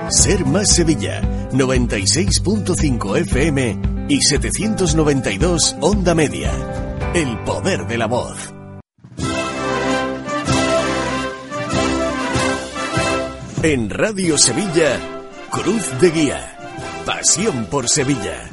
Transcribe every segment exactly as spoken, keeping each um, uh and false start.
Ser Más Sevilla, noventa y seis punto cinco F M y setecientos noventa y dos Onda Media. El poder de la voz. En Radio Sevilla, Cruz de Guía. Pasión por Sevilla.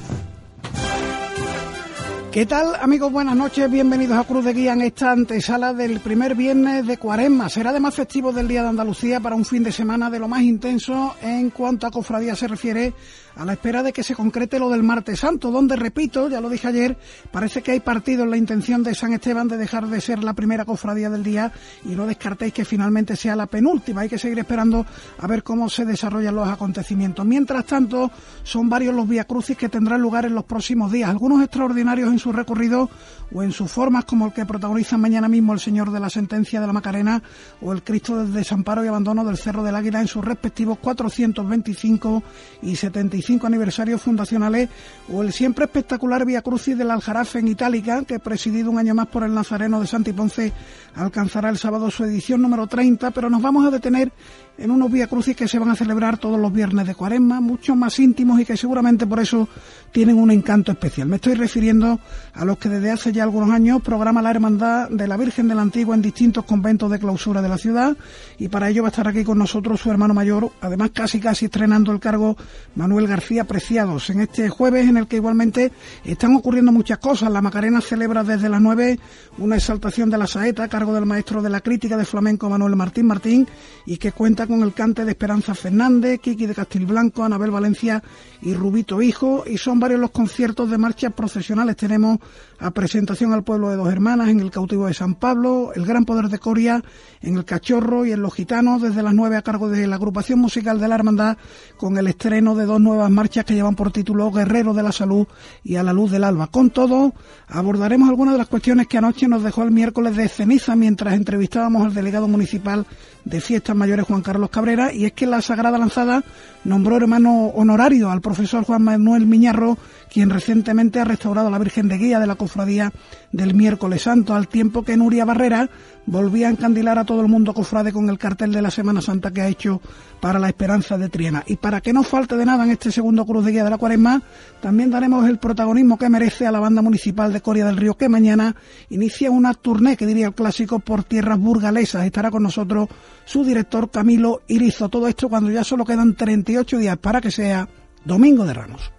¿Qué tal, amigos? Buenas noches, bienvenidos a Cruz de Guía en esta antesala del primer viernes de Cuaresma. Será además festivo del Día de Andalucía para un fin de semana de lo más intenso en cuanto a cofradía se refiere, a la espera de que se concrete lo del Martes Santo, donde, repito, ya lo dije ayer, parece que hay partido en la intención de San Esteban de dejar de ser la primera cofradía del día y no descartéis que finalmente sea la penúltima. Hay que seguir esperando a ver cómo se desarrollan los acontecimientos. Mientras tanto, son varios los viacrucis que tendrán lugar en los próximos días, algunos extraordinarios en su recorrido o en sus formas, como el que protagonizan mañana mismo el Señor de la Sentencia de la Macarena o el Cristo del Desamparo y Abandono del Cerro del Águila en sus respectivos cuatrocientos veinticinco y setenta y cinco aniversarios fundacionales, o el siempre espectacular Vía Crucis del Aljarafe en Itálica, que presidido un año más por el Nazareno de Santi Ponce, alcanzará el sábado su edición número treinta, pero nos vamos a detener en unos Vía Crucis que se van a celebrar todos los viernes de Cuaresma, mucho más íntimos y que seguramente por eso tienen un encanto especial. Me estoy refiriendo a los que desde hace ya algunos años programa la Hermandad de la Virgen de la Antigua en distintos conventos de clausura de la ciudad, y para ello va a estar aquí con nosotros su hermano mayor, además casi casi estrenando el cargo, Manuel García Preciados, en este jueves en el que igualmente están ocurriendo muchas cosas. La Macarena celebra desde las nueve una exaltación de la saeta a cargo del maestro de la crítica de flamenco Manuel Martín Martín, y que cuenta con el cante de Esperanza Fernández, Kiki de Castilblanco, Anabel Valencia y Rubito Hijo, y son varios los conciertos de marchas procesionales. Tenemos a Presentación al Pueblo de Dos Hermanas en el Cautivo de San Pablo, el Gran Poder de Coria en el Cachorro y en Los Gitanos desde las nueve a cargo de la agrupación musical de la Hermandad, con el estreno de dos nuevas marchas que llevan por título Guerrero de la Salud y A la Luz del Alba. Con todo, abordaremos algunas de las cuestiones que anoche nos dejó el miércoles de ceniza mientras entrevistábamos al delegado municipal de Fiestas Mayores, Juan Carlos Cabrera, y es que la Sagrada Lanzada nombró hermano honorario al profesor Juan Manuel Miñarro, quien recientemente ha restaurado la Virgen de Guía de la cofradía del Miércoles Santo, al tiempo que Nuria Barrera volvía a encandilar a todo el mundo cofrade con el cartel de la Semana Santa que ha hecho para la Esperanza de Triana. Y para que no falte de nada en este segundo Cruz de Guía de la Cuaresma, también daremos el protagonismo que merece a la banda municipal de Coria del Río, que mañana inicia una tournée, que diría el clásico, por tierras burgalesas. Estará con nosotros su director Camilo Irizo. Todo esto cuando ya solo quedan treinta y ocho días para que sea Domingo de Ramos.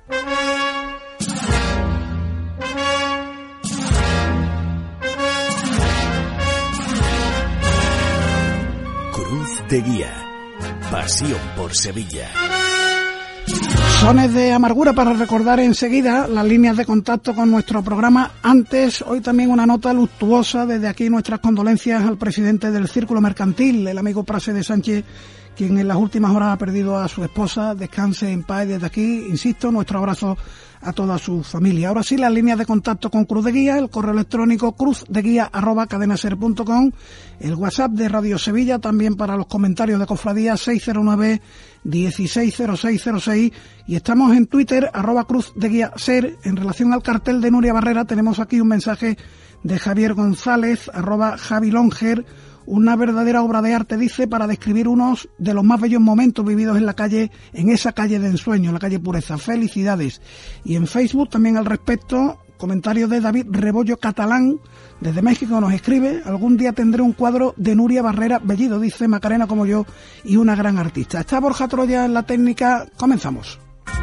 Cruz de Guía. Pasión por Sevilla. Sones de amargura para recordar enseguida las líneas de contacto con nuestro programa. Antes, hoy también una nota luctuosa. Desde aquí nuestras condolencias al presidente del Círculo Mercantil, el amigo Prase de Sánchez, quien en las últimas horas ha perdido a su esposa. Descanse en paz. Desde aquí, insisto, nuestro abrazo a toda su familia. Ahora sí, las líneas de contacto con Cruz de Guía, el correo electrónico cruzdeguía arroba cadenaser punto com, el WhatsApp de Radio Sevilla, también para los comentarios de cofradía seis cero nueve, dieciséis cero seis cero seis, y estamos en Twitter, arroba Cruz de Guía Ser. En relación al cartel de Nuria Barrera, tenemos aquí un mensaje de Javier González, arroba Javi Longer. Una verdadera obra de arte, dice, para describir unos de los más bellos momentos vividos en la calle, en esa calle de ensueño, la calle Pureza. Felicidades. Y en Facebook también al respecto, comentario de David Rebollo Catalán, desde México, nos escribe: algún día tendré un cuadro de Nuria Barrera Bellido, dice, Macarena como yo y una gran artista. Está Borja Troya en la técnica. Comenzamos.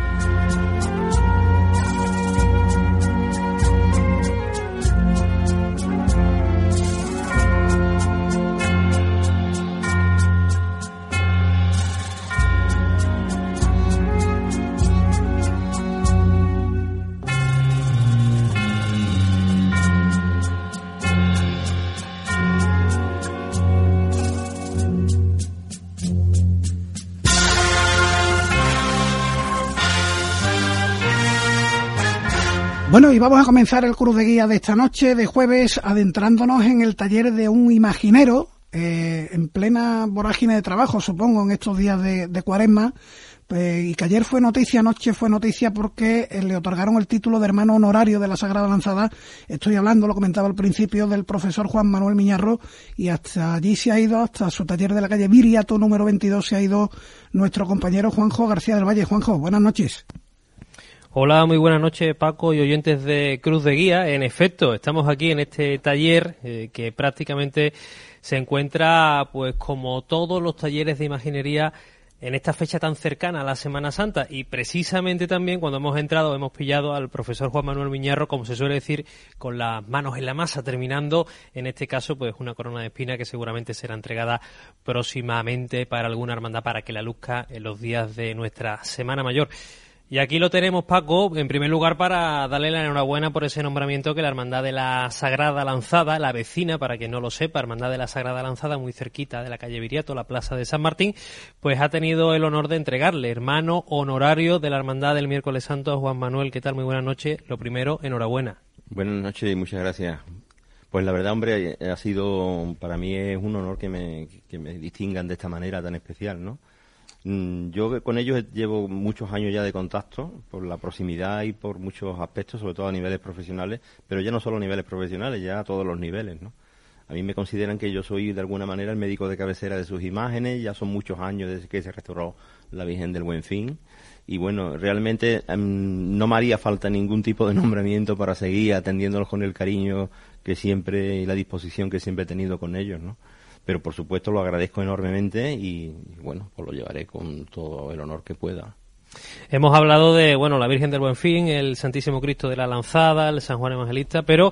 Bueno, y vamos a comenzar el Cruz de Guía de esta noche, de jueves, adentrándonos en el taller de un imaginero, eh, en plena vorágine de trabajo, supongo, en estos días de, de Cuaresma, pues, y que ayer fue noticia, anoche fue noticia porque eh, le otorgaron el título de hermano honorario de la Sagrada Lanzada. Estoy hablando, lo comentaba al principio, del profesor Juan Manuel Miñarro, y hasta allí se ha ido, hasta su taller de la calle Viriato número veintidós, se ha ido nuestro compañero Juanjo García del Valle. Juanjo, buenas noches. Hola, muy buenas noches, Paco y oyentes de Cruz de Guía. En efecto, estamos aquí en este taller eh, que prácticamente se encuentra, pues como todos los talleres de imaginería, en esta fecha tan cercana a la Semana Santa, y precisamente también cuando hemos entrado hemos pillado al profesor Juan Manuel Miñarro, como se suele decir, con las manos en la masa, terminando en este caso pues una corona de espina que seguramente será entregada próximamente para alguna hermandad para que la luzca en los días de nuestra Semana Mayor. Y aquí lo tenemos, Paco, en primer lugar para darle la enhorabuena por ese nombramiento que la Hermandad de la Sagrada Lanzada, la vecina, para quien no lo sepa, Hermandad de la Sagrada Lanzada, muy cerquita de la calle Viriato, la plaza de San Martín, pues ha tenido el honor de entregarle, hermano honorario de la Hermandad del Miércoles Santo, a Juan Manuel. ¿Qué tal? Muy buenas noches. Lo primero, enhorabuena. Buenas noches y muchas gracias. Pues la verdad, hombre, ha sido, para mí es un honor que me, que me distingan de esta manera tan especial, ¿no? Yo con ellos llevo muchos años ya de contacto, por la proximidad y por muchos aspectos, sobre todo a niveles profesionales, pero ya no solo a niveles profesionales, ya a todos los niveles, ¿no? A mí me consideran que yo soy de alguna manera el médico de cabecera de sus imágenes, ya son muchos años desde que se restauró la Virgen del Buen Fin, y bueno, realmente um, no me haría falta ningún tipo de nombramiento para seguir atendiéndolos con el cariño que siempre y la disposición que siempre he tenido con ellos, ¿no? Pero por supuesto lo agradezco enormemente y, y bueno, pues lo llevaré con todo el honor que pueda. Hemos hablado de, bueno, la Virgen del Buen Fin, el Santísimo Cristo de la Lanzada, el San Juan Evangelista, pero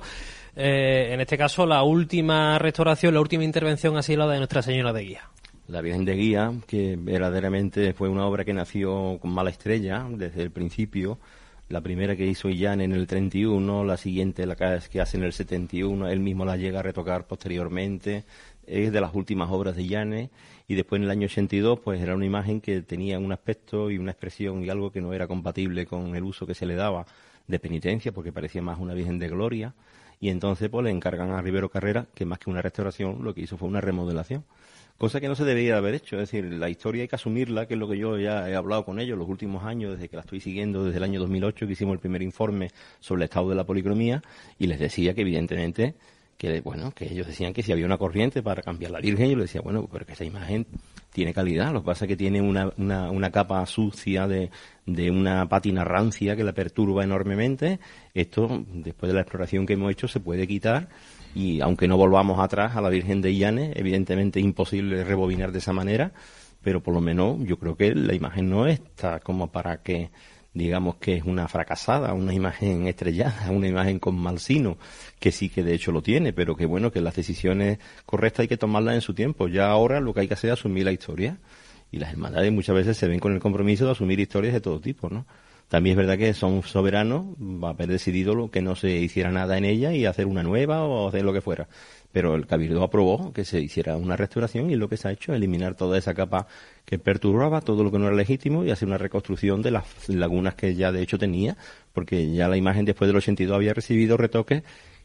eh, en este caso la última restauración, la última intervención ha sido la de Nuestra Señora de Guía. La Virgen de Guía, que verdaderamente fue una obra que nació con mala estrella desde el principio. La primera que hizo Illán en el treinta y uno, la siguiente la que hace en el setenta y uno, él mismo la llega a retocar posteriormente. Es de las últimas obras de Llanes, y después en el año ochenta y dos pues era una imagen que tenía un aspecto y una expresión y algo que no era compatible con el uso que se le daba de penitencia, porque parecía más una Virgen de Gloria, y entonces pues le encargan a Rivero Carrera que más que una restauración lo que hizo fue una remodelación, cosa que no se debería haber hecho. Es decir, la historia hay que asumirla, que es lo que yo ya he hablado con ellos los últimos años, desde que la estoy siguiendo, desde el año dos mil ocho, que hicimos el primer informe sobre el estado de la policromía, y les decía que evidentemente que bueno, que ellos decían que si había una corriente para cambiar la Virgen, yo les decía, bueno, pero que esa imagen tiene calidad, lo que pasa es que tiene una, una, una capa sucia de, de una pátina rancia que la perturba enormemente. Esto, después de la exploración que hemos hecho, se puede quitar, y aunque no volvamos atrás a la Virgen de Llanes, evidentemente es imposible rebobinar de esa manera, pero por lo menos yo creo que la imagen no está como para que digamos que es una fracasada, una imagen estrellada, una imagen con mal sino, que sí que de hecho lo tiene, pero que bueno, que las decisiones correctas hay que tomarlas en su tiempo. Ya ahora lo que hay que hacer es asumir la historia, y las hermandades muchas veces se ven con el compromiso de asumir historias de todo tipo, ¿no? También es verdad que son soberanos, va a haber decidido lo que no se hiciera nada en ella y hacer una nueva o hacer lo que fuera. Pero el Cabildo aprobó que se hiciera una restauración, y lo que se ha hecho es eliminar toda esa capa que perturbaba, todo lo que no era legítimo, y hacer una reconstrucción de las lagunas que ya de hecho tenía, porque ya la imagen después del ochenta y dos había recibido retoques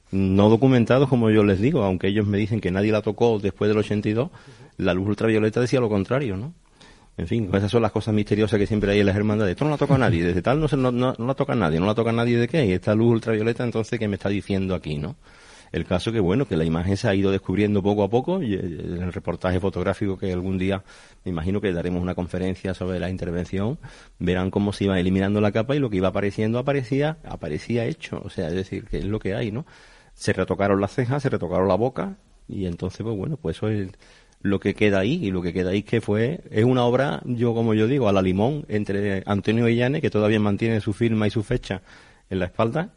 no documentados, como yo les digo, aunque ellos me dicen que nadie la tocó después del ochenta y dos, la luz ultravioleta decía lo contrario, ¿no? En fin, esas son las cosas misteriosas que siempre hay en las hermandades. Esto no la toca a nadie, desde tal no, se, no, no, no la toca a nadie, no la toca a nadie de qué, y esta luz ultravioleta entonces ¿qué me está diciendo aquí, no? El caso que, bueno, que la imagen se ha ido descubriendo poco a poco, y en el reportaje fotográfico que algún día, me imagino que daremos una conferencia sobre la intervención, verán cómo se iba eliminando la capa, y lo que iba apareciendo aparecía, aparecía hecho, o sea, es decir, que es lo que hay, ¿no? Se retocaron las cejas, se retocaron la boca, y entonces, pues bueno, pues eso es lo que queda ahí, y lo que queda ahí que fue, es una obra, yo como yo digo, a la limón, entre Antonio Llanes, que todavía mantiene su firma y su fecha en la espalda,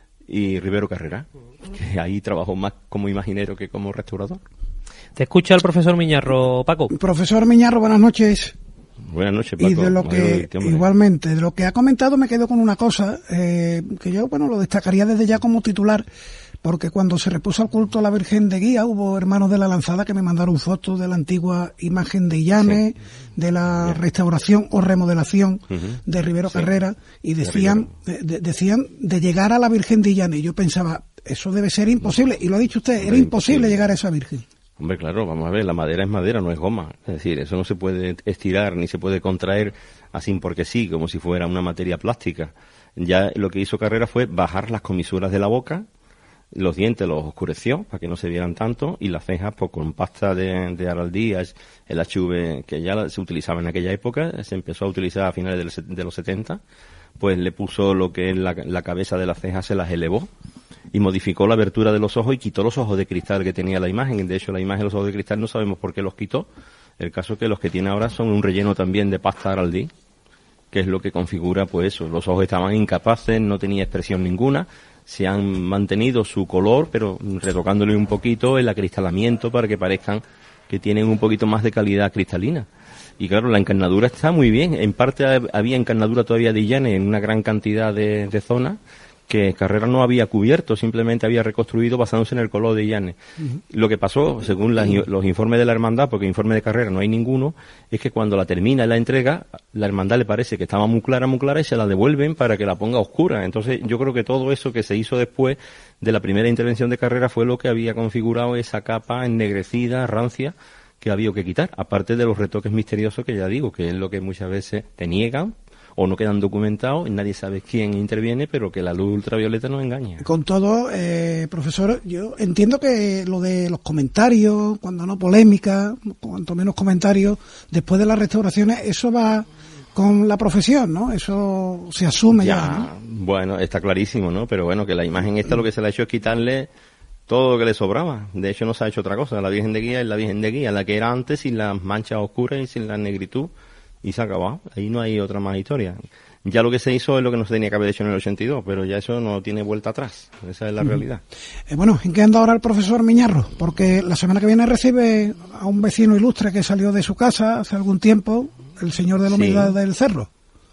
y Rivero Carrera, que ahí trabajó más como imaginero que como restaurador. Te escucha el profesor Miñarro, Paco. Profesor Miñarro, buenas noches. Buenas noches, Paco. Y de lo que, igualmente, de lo que ha comentado me quedo con una cosa, eh, que yo, bueno, lo destacaría desde ya como titular, porque cuando se repuso al culto a la Virgen de Guía, hubo hermanos de la Lanzada que me mandaron fotos de la antigua imagen de Llanes, sí, de la restauración o remodelación uh-huh. de Rivero sí. Carrera, y decían de, de, decían de llegar a la Virgen de Llanes. Y yo pensaba, eso debe ser imposible, y lo ha dicho usted, era imposible, imposible llegar a esa Virgen. Hombre, claro, vamos a ver, la madera es madera, no es goma. Es decir, eso no se puede estirar ni se puede contraer así porque sí, como si fuera una materia plástica. Ya lo que hizo Carrera fue bajar las comisuras de la boca, los dientes los oscureció para que no se vieran tanto, y las cejas pues con pasta de, de araldías, el H V que ya se utilizaba en aquella época, se empezó a utilizar a finales de los, de los setenta, pues le puso lo que es la, la cabeza de las cejas, se las elevó y modificó la abertura de los ojos y quitó los ojos de cristal que tenía la imagen. De hecho, la imagen de los ojos de cristal no sabemos por qué los quitó. El caso es que los que tiene ahora son un relleno también de pasta araldí, que es lo que configura pues eso. Los ojos estaban incapaces, no tenía expresión ninguna, se han mantenido su color, pero retocándole un poquito el acristalamiento para que parezcan que tienen un poquito más de calidad cristalina. Y claro, la encarnadura está muy bien. En parte había encarnadura todavía de Illanes en una gran cantidad de, de zonas que Carrera no había cubierto, simplemente había reconstruido basándose en el color de Illanes. Uh-huh. Lo que pasó, según las, los informes de la hermandad, porque informe de Carrera no hay ninguno, es que cuando la termina y la entrega, la hermandad le parece que estaba muy clara, muy clara, y se la devuelven para que la ponga oscura. Entonces yo creo que todo eso que se hizo después de la primera intervención de Carrera fue lo que había configurado esa capa ennegrecida, rancia, que había que quitar, aparte de los retoques misteriosos que ya digo, que es lo que muchas veces te niegan o no quedan documentados y nadie sabe quién interviene, pero que la luz ultravioleta nos engaña. Con todo, eh, profesor, yo entiendo que lo de los comentarios, cuando no polémica, cuanto menos comentarios, después de las restauraciones, eso va con la profesión, ¿no? Eso se asume ya, ya, ¿no? Bueno, está clarísimo, ¿no? Pero bueno, que la imagen esta lo que se le ha hecho es quitarle todo lo que le sobraba. De hecho no se ha hecho otra cosa. La Virgen de Guía es la Virgen de Guía, la que era antes, sin las manchas oscuras y sin la negritud, y se ha acabado. Ahí no hay otra más historia. Ya lo que se hizo es lo que no se tenía que haber hecho en el ochenta y dos, pero ya eso no tiene vuelta atrás. Esa es la uh-huh. realidad. Eh, bueno, ¿en qué anda ahora el profesor Miñarro? Porque la semana que viene recibe a un vecino ilustre que salió de su casa hace algún tiempo, el señor de la Humildad sí. del Cerro.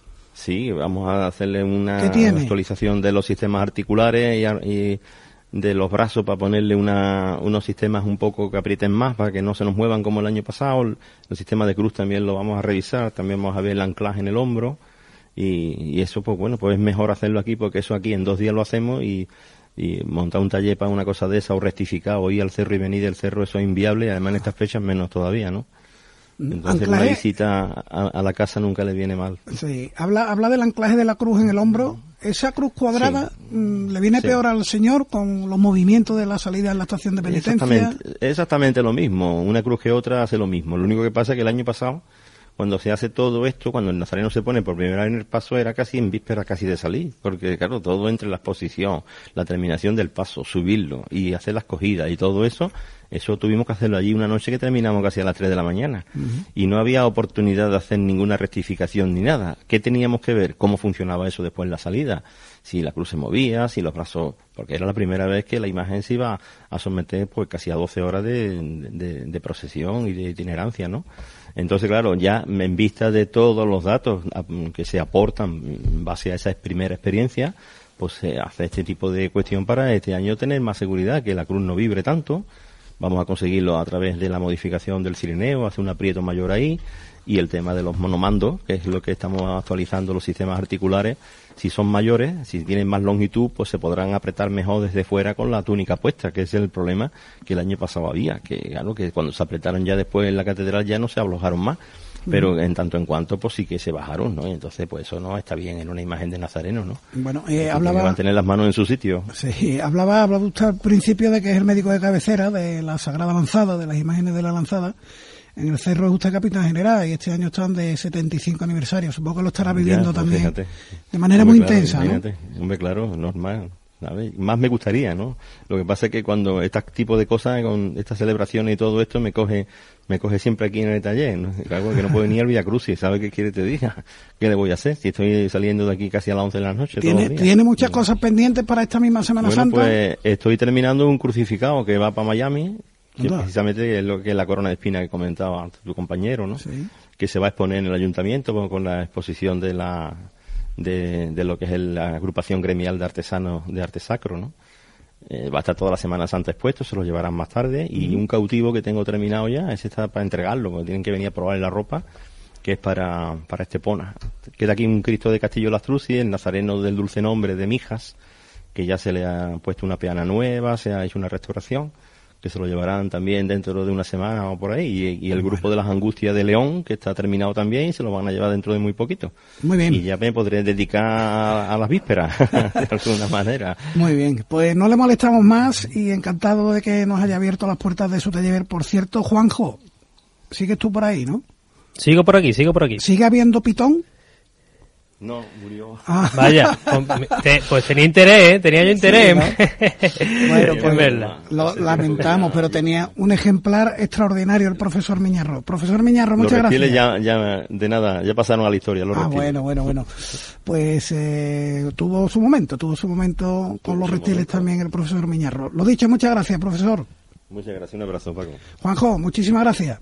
Sí, vamos a hacerle una actualización de los sistemas articulares y, y de los brazos para ponerle una, unos sistemas un poco que aprieten más para que no se nos muevan como el año pasado. El, el sistema de cruz también lo vamos a revisar, también vamos a ver el anclaje en el hombro y, y eso pues bueno, pues es mejor hacerlo aquí porque eso aquí en dos días lo hacemos y, y montar un taller para una cosa de esa o rectificar o ir al cerro y venir del cerro, eso es inviable y además en estas fechas menos todavía, ¿no? Entonces anclaje, una visita a, a la casa nunca le viene mal. Sí, habla, habla del anclaje de la cruz en el hombro. Esa cruz cuadrada sí. mmm, le viene sí. peor al señor con los movimientos de la salida en la estación de penitencia. Exactamente, exactamente lo mismo. Una cruz que otra hace lo mismo. Lo único que pasa es que el año pasado, cuando se hace todo esto, cuando el nazareno se pone por primera vez en el paso, era casi en víspera casi de salir. Porque claro, todo entre la exposición, la terminación del paso, subirlo y hacer las cogidas y todo eso, eso tuvimos que hacerlo allí una noche que terminamos casi a las tres de la mañana. Uh-huh. Y no había oportunidad de hacer ninguna rectificación ni nada. ¿Qué teníamos que ver? ¿Cómo funcionaba eso después en la salida? Si la cruz se movía, si los brazos... Porque era la primera vez que la imagen se iba a someter pues casi a doce horas de, de, de procesión y de itinerancia, ¿no? Entonces, claro, ya en vista de todos los datos que se aportan en base a esa primera experiencia, pues se hace este tipo de cuestión para este año tener más seguridad, que la cruz no vibre tanto. Vamos a conseguirlo a través de la modificación del sireneo, hacer un aprieto mayor ahí, y el tema de los monomandos, que es lo que estamos actualizando los sistemas articulares. Si son mayores, si tienen más longitud, pues se podrán apretar mejor desde fuera con la túnica puesta, que es el problema que el año pasado había, que claro, que cuando se apretaron ya después en la catedral ya no se aflojaron más, pero en tanto en cuanto pues sí que se bajaron, ¿no? Y entonces pues eso no está bien en una imagen de Nazareno, ¿no? Bueno, eh, hablaba... mantener las manos en su sitio. Sí, hablaba, hablaba usted al principio de que es el médico de cabecera de la Sagrada Lanzada, de las imágenes de la Lanzada. En el Cerro es usted capitán general y este año están de setenta y cinco aniversario. Supongo que lo estará viviendo ya, pues también fíjate. De manera hombre, muy claro, intensa, imagínate. ¿No? Hombre, claro, normal. ¿Sabes? Más me gustaría, ¿no? Lo que pasa es que cuando este tipo de cosas, con estas celebraciones y todo esto, me coge me coge siempre aquí en el taller, ¿no? Claro, que no puedo venir al Via Crucis, ¿sabe qué quiere que te diga? ¿Qué le voy a hacer? Si estoy saliendo de aquí casi a las once de la noche. ¿Tiene, ¿tiene muchas cosas pendientes para esta misma Semana bueno, Santa? Pues estoy terminando un crucificado que va para Miami, que ¿Dónde? Precisamente es lo que es la corona de espina que comentaba tu compañero, ¿no? Sí. Que se va a exponer en el ayuntamiento con, con la exposición de la de, de lo que es el, la agrupación gremial de artesanos de arte sacro, ¿no? Eh, va a estar toda la Semana Santa expuesto, se lo llevarán más tarde, y uh-huh. un cautivo que tengo terminado ya, ese está para entregarlo, porque tienen que venir a probar la ropa, que es para, para Estepona. Queda aquí un Cristo de Castillo Lastruzzi, el Nazareno del Dulce Nombre de Mijas, que ya se le ha puesto una peana nueva, se ha hecho una restauración, que se lo llevarán también dentro de una semana o por ahí, y, y el grupo de las Angustias de León, que está terminado también, y se lo van a llevar dentro de muy poquito. Muy bien. Y ya me podré dedicar a, a las vísperas, de alguna manera. Muy bien, pues no le molestamos más y encantado de que nos haya abierto las puertas de su taller. Por cierto, Juanjo, sigues tú por ahí, ¿no? Sigo por aquí, sigo por aquí. ¿Sigue habiendo pitón? No, murió. Ah. Vaya, te, pues tenía interés, ¿eh? Tenía yo interés. Sí, ¿no? Bueno, pues lo lamentamos, pero tenía un ejemplar extraordinario el profesor Miñarro. Profesor Miñarro, muchas gracias. Los gracias. reptiles ya, ya, de nada, ya pasaron a la historia. Los ah, reptiles. bueno, bueno, bueno. Pues eh, tuvo su momento, tuvo su momento con los reptiles momento. También el profesor Miñarro. Lo dicho, muchas gracias, profesor. Muchas gracias, un abrazo, Paco. Juanjo, muchísimas gracias.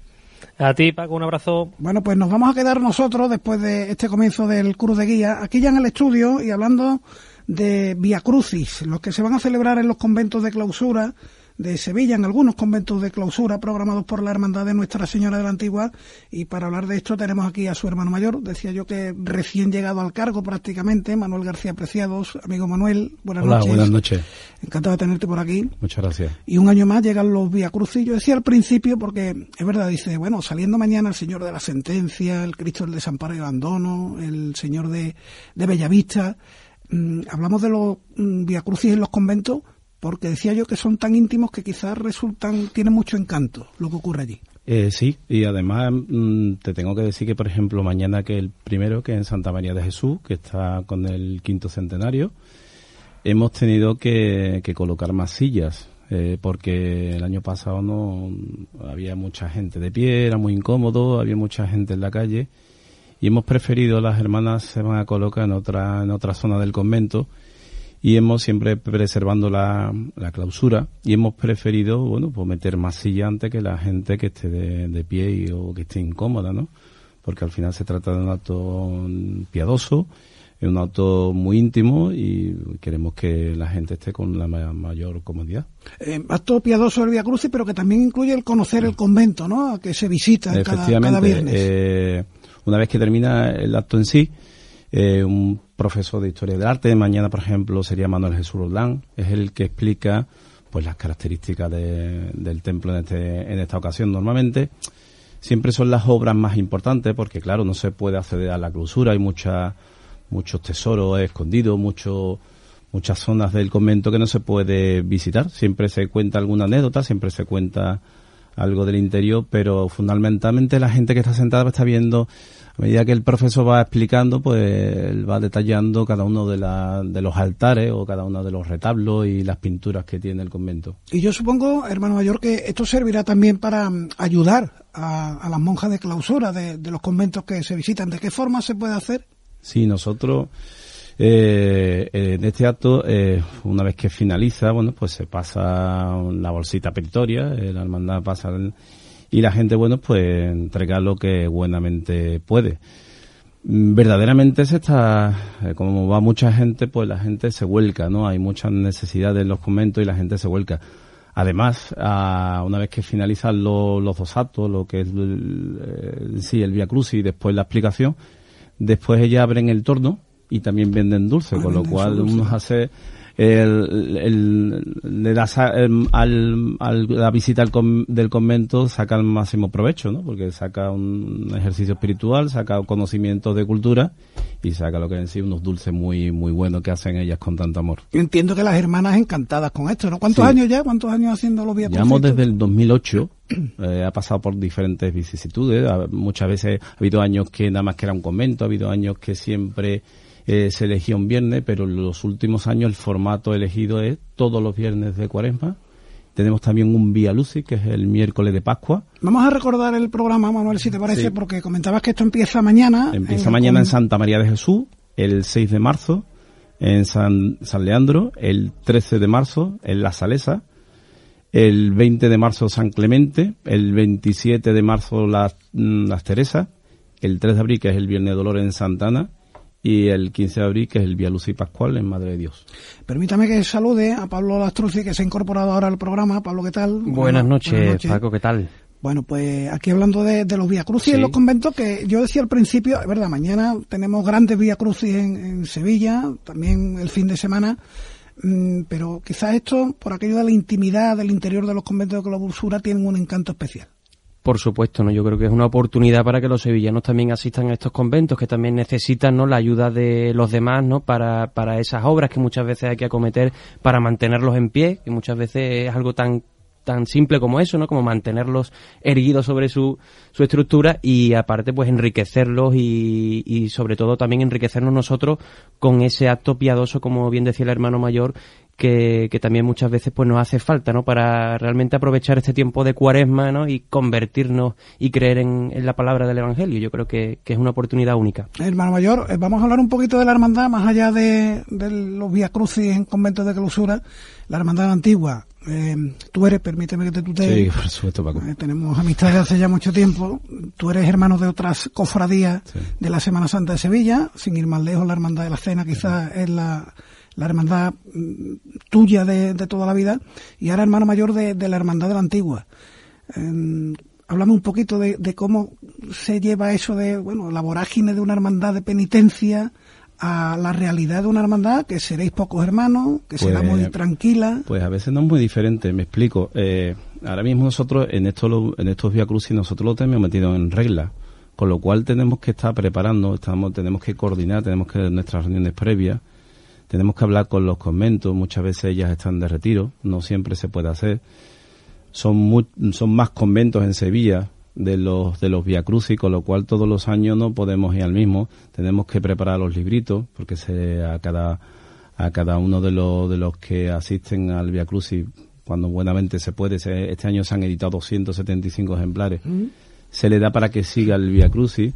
A ti, Paco, un abrazo. Bueno, pues nos vamos a quedar nosotros después de este comienzo del Cruz de Guía, aquí ya en el estudio y hablando de Via Crucis, los que se van a celebrar en los conventos de clausura de Sevilla, en algunos conventos de clausura programados por la Hermandad de Nuestra Señora de la Antigua. Y para hablar de esto tenemos aquí a su hermano mayor, decía yo que recién llegado al cargo prácticamente, Manuel García Preciados. Amigo Manuel, buenas Hola, noches. Hola, buenas noches. Encantado de tenerte por aquí. Muchas gracias. Y un año más llegan los Via Crucis. Yo decía al principio, porque es verdad, dice, bueno, saliendo mañana el Señor de la Sentencia, el Cristo del Desamparo y Abandono, el Señor de, de Bellavista. Mm, hablamos de los mm, Via Crucis en los conventos, porque decía yo que son tan íntimos que quizás resultan, tienen mucho encanto lo que ocurre allí. Eh, sí, y además mmm, te tengo que decir que, por ejemplo, mañana que el primero, que es en Santa María de Jesús, que está con el quinto centenario, hemos tenido que, que colocar más sillas, eh, porque el año pasado no había mucha gente de pie, era muy incómodo, había mucha gente en la calle, y hemos preferido, las hermanas se van a colocar en otra, en otra zona del convento, y hemos siempre preservando la, la clausura, y hemos preferido, bueno, pues meter más silla antes que la gente que esté de, de pie y, o que esté incómoda, ¿no? Porque al final se trata de un acto piadoso, es un acto muy íntimo y queremos que la gente esté con la ma- mayor comodidad. Eh, acto piadoso del Via Crucis, pero que también incluye el conocer el convento, ¿no? Que se visita cada, cada viernes. Eh, una vez que termina el acto en sí, eh, un profesor de Historia del Arte, mañana por ejemplo sería Manuel Jesús Roldán, es el que explica pues las características de, del templo en, este, en esta ocasión. Normalmente siempre son las obras más importantes porque claro, no se puede acceder a la clausura, hay mucha, muchos tesoros escondidos, mucho, muchas zonas del convento que no se puede visitar, siempre se cuenta alguna anécdota, siempre se cuenta algo del interior, pero fundamentalmente la gente que está sentada está viendo. A medida que el profesor va explicando, pues él va detallando cada uno de, la, de los altares o cada uno de los retablos y las pinturas que tiene el convento. Y yo supongo, hermano mayor, que esto servirá también para ayudar a, a las monjas de clausura de, de los conventos que se visitan. ¿De qué forma se puede hacer? Sí, nosotros eh, en este acto, eh, una vez que finaliza, bueno, pues se pasa la bolsita petitoria, eh, la hermandad pasa el, y la gente, bueno, pues entrega lo que buenamente puede. Verdaderamente se está, eh, como va mucha gente, pues la gente se vuelca, ¿no? Hay muchas necesidades en los conventos y la gente se vuelca. Además, a, una vez que finalizan lo, los dos actos, lo que es el, el, sí, el Via Crucis y después la explicación, después ellas abren el torno y también venden dulce, ah, con lo cual dulce. Uno hace el, el, le da el, al, al, la visita al com, del convento, saca el máximo provecho, ¿no? Porque saca un ejercicio espiritual, saca conocimientos de cultura y saca lo que en sí unos dulces muy muy buenos que hacen ellas con tanto amor. Yo entiendo que las hermanas encantadas con esto, ¿no? ¿Cuántos sí. años ya? ¿Cuántos años haciendo los Via Crucis? Llevamos desde el dos mil ocho, eh, ha pasado por diferentes vicisitudes, muchas veces ha habido años que nada más que era un convento, ha habido años que siempre Eh, se elegía un viernes, pero en los últimos años el formato elegido es todos los viernes de Cuaresma. Tenemos también un Via Lucis, que es el miércoles de Pascua. Vamos a recordar el programa, Manuel, si te parece, sí. Porque comentabas que esto empieza mañana. Empieza en mañana con... en Santa María de Jesús, el seis de marzo, en San, San Leandro, el trece de marzo en La Salesa, el veinte de marzo San Clemente, el veintisiete de marzo Las, las Teresas, el tres de abril, que es el Viernes de Dolores en Santana, y el quince de abril, que es el Via Lucis Pascual en Madre de Dios. Permítame que salude a Pablo Lastruzzi, que se ha incorporado ahora al programa. Pablo, ¿qué tal? Buenas, Buenas, noches, buenas noches, Paco, ¿qué tal? Bueno, pues aquí hablando de, de los Via Crucis sí. en los conventos, que yo decía al principio, es verdad, mañana tenemos grandes Via Crucis en, en Sevilla, también el fin de semana. mm, pero quizás esto, por aquello de la intimidad del interior de los conventos de clausura, tienen un encanto especial. Por supuesto, ¿no? Yo creo que es una oportunidad para que los sevillanos también asistan a estos conventos, que también necesitan, ¿no?, la ayuda de los demás, ¿no?, para, para esas obras que muchas veces hay que acometer para mantenerlos en pie, que muchas veces es algo tan tan simple como eso, ¿no?, como mantenerlos erguidos sobre su, su estructura, y aparte pues enriquecerlos y, y sobre todo también enriquecernos nosotros con ese acto piadoso, como bien decía el hermano mayor, que, que también muchas veces pues nos hace falta, ¿no?, para realmente aprovechar este tiempo de Cuaresma, ¿no?, y convertirnos y creer en, en la palabra del Evangelio. Yo creo que, que es una oportunidad única. Hermano mayor, eh, vamos a hablar un poquito de la hermandad, más allá de, de los Vía Crucis en conventos de clausura. La hermandad antigua, eh, tú eres, permíteme que te tutee. Sí, por supuesto, Paco. Eh, tenemos amistad desde hace ya mucho tiempo. Tú eres hermano de otras cofradías, sí, de la Semana Santa de Sevilla, sin ir más lejos, la hermandad de la Cena quizás sí. es la... la hermandad tuya de, de toda la vida, y ahora hermano mayor de, de la hermandad de la Antigua. Eh, háblame un poquito de, de cómo se lleva eso de, bueno, la vorágine de una hermandad de penitencia a la realidad de una hermandad, que seréis pocos hermanos, que pues, será muy tranquila. Pues a veces no es muy diferente, me explico. Eh, ahora mismo nosotros en estos, en estos Vía Crucis nosotros lo tenemos metido en regla, con lo cual tenemos que estar preparando, estamos, tenemos que coordinar, tenemos que nuestras reuniones previas. Tenemos que hablar con los conventos, muchas veces ellas están de retiro, no siempre se puede hacer. Son muy, son más conventos en Sevilla de los de los Vía Crucis, con lo cual todos los años no podemos ir al mismo. Tenemos que preparar los libritos, porque se, a cada a cada uno de los de los que asisten al Vía Crucis, cuando buenamente se puede, se, este año se han editado doscientos setenta y cinco ejemplares, mm. se le da para que siga el Vía Crucis.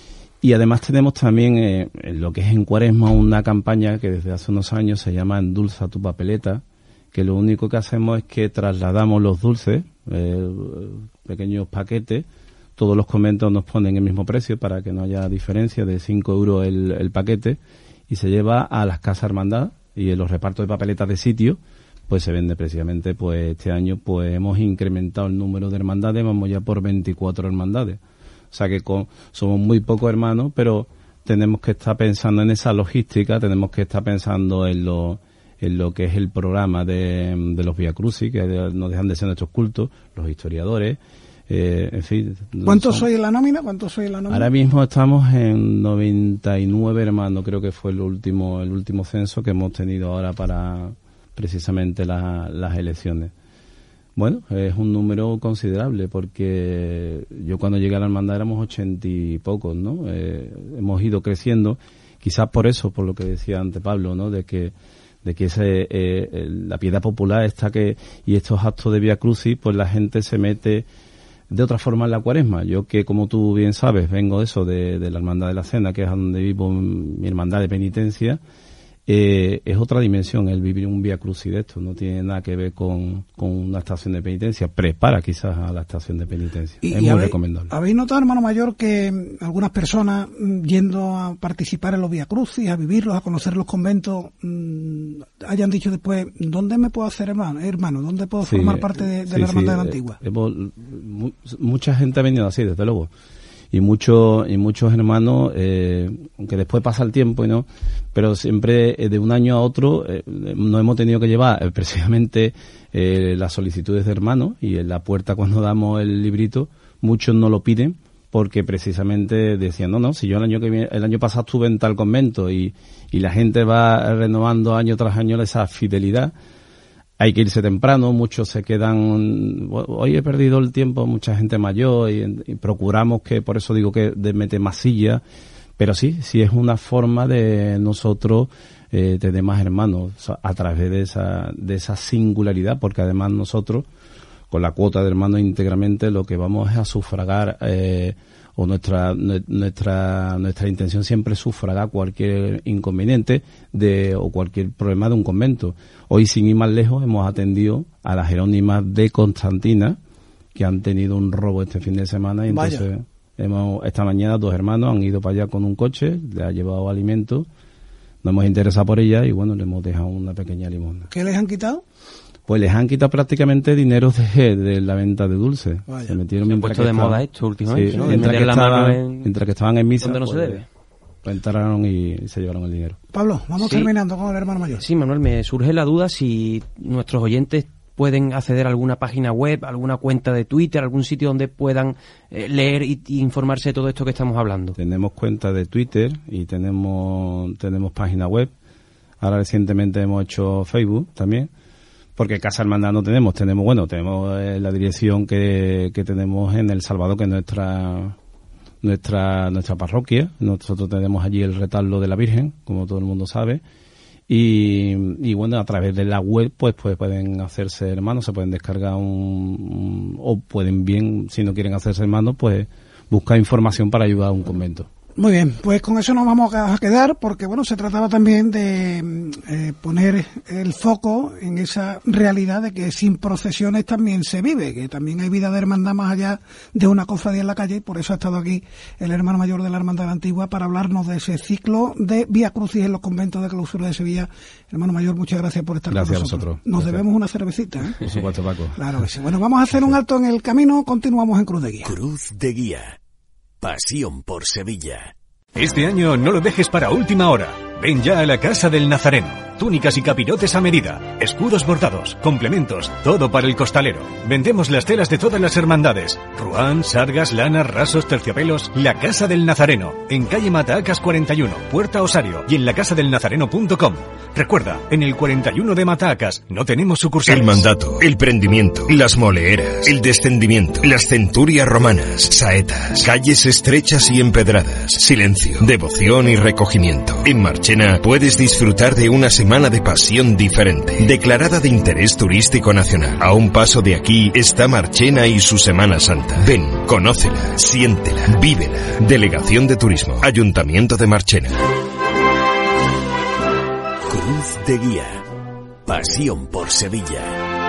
Y además tenemos también, eh, en lo que es en Cuaresma, una campaña que desde hace unos años se llama Endulza tu papeleta, que lo único que hacemos es que trasladamos los dulces, eh, pequeños paquetes, todos los conventos nos ponen el mismo precio para que no haya diferencia, de cinco euros el, el paquete, y se lleva a las casas hermandad, y en los repartos de papeletas de sitio pues se vende precisamente. Pues este año pues hemos incrementado el número de hermandades, vamos ya por veinticuatro hermandades. O sea que con, somos muy pocos hermanos, pero tenemos que estar pensando en esa logística, tenemos que estar pensando en lo, en lo que es el programa de, de los Vía Crucis, que no dejan de ser nuestros cultos, los historiadores, eh, en fin. ¿Cuántos sois en la nómina? ¿Cuántos sois en la nómina? Ahora mismo estamos en noventa y nueve hermanos, creo que fue el último, el último censo que hemos tenido ahora para precisamente la, las elecciones. Bueno, es un número considerable, porque yo cuando llegué a la hermandad éramos ochenta y pocos, ¿no? Eh, hemos ido creciendo, quizás por eso, por lo que decía antes Pablo, ¿no? De que de que ese, eh, la piedad popular está que, y estos actos de Vía Crucis, pues la gente se mete de otra forma en la Cuaresma. Yo que, como tú bien sabes, vengo de eso, de, de la Hermandad de la Cena, que es donde vivo mi hermandad de penitencia. Eh, es otra dimensión el vivir un Vía Crucis de esto, no tiene nada que ver con, con una estación de penitencia, prepara quizás a la estación de penitencia, y, es y muy habéis, recomendable. ¿Habéis notado, hermano mayor, que algunas personas yendo a participar en los Vía Crucis, a vivirlos, a conocer los conventos, mmm, hayan dicho después, ¿dónde me puedo hacer hermano? hermano ¿Dónde puedo sí, formar parte de, de sí, la hermandad sí, de la Antigua? Eh, eh, mucha gente ha venido así, desde luego. Y muchos y muchos hermanos, eh, que después pasa el tiempo, y no, pero siempre eh, de un año a otro eh, nos hemos tenido que llevar eh, precisamente eh, las solicitudes de hermanos, y en la puerta cuando damos el librito muchos no lo piden porque precisamente decían, no, no, si yo el año que viene, el año pasado estuve en tal convento, y, y la gente va renovando año tras año esa fidelidad. Hay que irse temprano, muchos se quedan, hoy he perdido el tiempo, mucha gente mayor, y, y procuramos que, por eso digo que de meter más sillas, pero sí, sí es una forma de nosotros eh, tener más hermanos a través de esa, de esa singularidad, porque además nosotros, con la cuota de hermanos íntegramente, lo que vamos es a sufragar, eh, o nuestra nuestra nuestra intención siempre es sufragar cualquier inconveniente de o cualquier problema de un convento. Hoy, sin ir más lejos, hemos atendido a las Jerónimas de Constantina, que han tenido un robo este fin de semana, y entonces Vaya. hemos esta mañana dos hermanos han ido para allá con un coche, le ha llevado alimentos, nos hemos interesado por ella y bueno, le hemos dejado una pequeña limosna. ¿Qué les han quitado? Pues les han quitado prácticamente dinero de, de la venta de dulces. Vaya. Se metieron, se han puesto de moda esto últimamente, sí, ¿no? Mientras, de que la estaban, en... mientras que estaban en misa. ¿Dónde no pues, se debe? entraron y se llevaron el dinero. Pablo, vamos Sí. terminando con el hermano mayor. Sí, Manuel, me surge la duda si nuestros oyentes pueden acceder a alguna página web, alguna cuenta de Twitter, algún sitio donde puedan eh, leer y, y informarse de todo esto que estamos hablando. Tenemos cuenta de Twitter y tenemos tenemos página web. Ahora recientemente hemos hecho Facebook también, porque Casa Hermandad no tenemos. Tenemos, bueno, tenemos eh, la dirección que, que tenemos en El Salvador, que es nuestra nuestra nuestra parroquia. Nosotros tenemos allí el retablo de la Virgen, como todo el mundo sabe. Y, y bueno, a través de la web pues, pues pueden hacerse hermanos, se pueden descargar un, un o pueden bien, si no quieren hacerse hermanos, pues buscar información para ayudar a un convento. Muy bien, pues con eso nos vamos a quedar, porque bueno, se trataba también de eh, poner el foco en esa realidad de que sin procesiones también se vive, que también hay vida de hermandad más allá de una cofradía en la calle, y por eso ha estado aquí el hermano mayor de la Hermandad de la Antigua para hablarnos de ese ciclo de Vía Crucis en los conventos de clausura de Sevilla. Hermano mayor, muchas gracias por estar gracias con nosotros. Gracias a vosotros. Nos Gracias. debemos una cervecita, ¿eh? Por supuesto, Paco. Claro que sí. Bueno, vamos a hacer un alto en el camino, continuamos en Cruz de Guía. Cruz de Guía. Pasión por Sevilla. Este año no lo dejes para última hora. Ven ya a la Casa del Nazareno. Túnicas y capirotes a medida, escudos bordados, complementos, todo para el costalero. Vendemos las telas de todas las hermandades. Ruán, sargas, lanas, rasos, terciopelos. La Casa del Nazareno, en calle Matacas cuarenta y uno, Puerta Osario, y en la casa del nazareno punto com. Recuerda, en el cuarenta y uno de Matacas no tenemos sucursales. El mandato, el prendimiento, las moleeras, el descendimiento, las centurias romanas, saetas, calles estrechas y empedradas, silencio, devoción y recogimiento. En Marchena puedes disfrutar de una semana de pasión diferente, declarada de interés turístico nacional. A un paso de aquí está Marchena y su Semana Santa. Ven, conócela, siéntela, vívela. Delegación de Turismo, Ayuntamiento de Marchena. Cruz de Guía. Pasión por Sevilla.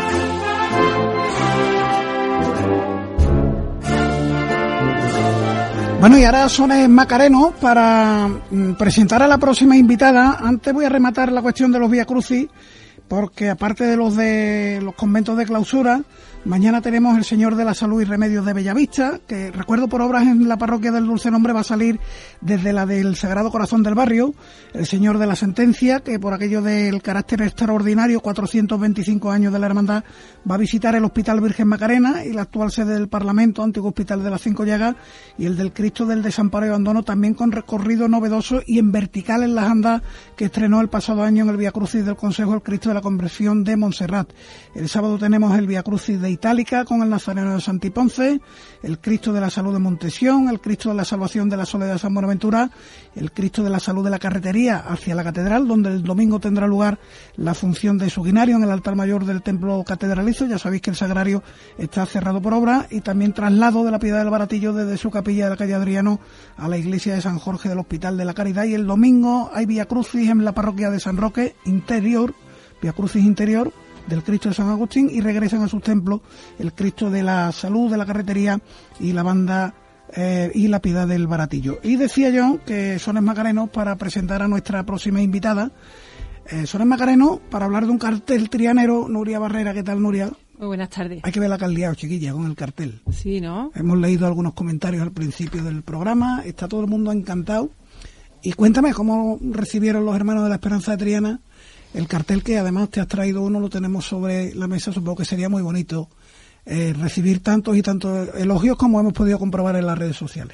Bueno, y ahora sones Macareno para mm, presentar a la próxima invitada. Antes voy a rematar la cuestión de los Vía Crucis, porque aparte de los de los conventos de clausura, mañana tenemos el Señor de la Salud y Remedios de Bellavista, que recuerdo por obras en la parroquia del Dulce Nombre va a salir desde la del Sagrado Corazón del Barrio, el Señor de la Sentencia, que por aquello del carácter extraordinario, cuatrocientos veinticinco años de la hermandad, va a visitar el Hospital Virgen Macarena y la actual sede del Parlamento, antiguo Hospital de las Cinco Llagas, y el del Cristo del Desamparo y Abandono, también con recorrido novedoso y en vertical en las andas que estrenó el pasado año en el Vía Crucis del Consejo el Cristo de la Conversión de Montserrat. El sábado tenemos el Vía Crucis de Itálica con el Nazareno de Santiponce, el Cristo de la Salud de Montesión, el Cristo de la Salvación de la Soledad de San Buenaventura, el Cristo de la Salud de la Carretería hacia la Catedral, donde el domingo tendrá lugar la función de Suguinario en el altar mayor del Templo Catedralizo. Ya sabéis que el sagrario está cerrado por obra, y también traslado de la Piedad del Baratillo desde su capilla de la calle Adriano a la iglesia de San Jorge del Hospital de la Caridad. Y el domingo hay Vía Crucis en la parroquia de San Roque Interior, Vía Crucis Interior del Cristo de San Agustín, y regresan a sus templos el Cristo de la Salud de la Carretería y la banda eh, y la Piedad del Baratillo. Y decía yo que Sones Macareno para presentar a nuestra próxima invitada. eh, Sones Macareno para hablar de un cartel trianero. Nuria Barrera, ¿qué tal, Nuria? Muy buenas tardes. Hay que ver la calidad, chiquilla, con el cartel. Sí, ¿no? Hemos leído algunos comentarios al principio del programa, está todo el mundo encantado. Y cuéntame, ¿cómo recibieron los hermanos de la Esperanza de Triana el cartel que además te has traído uno? Lo tenemos sobre la mesa, supongo que sería muy bonito eh, recibir tantos y tantos elogios como hemos podido comprobar en las redes sociales.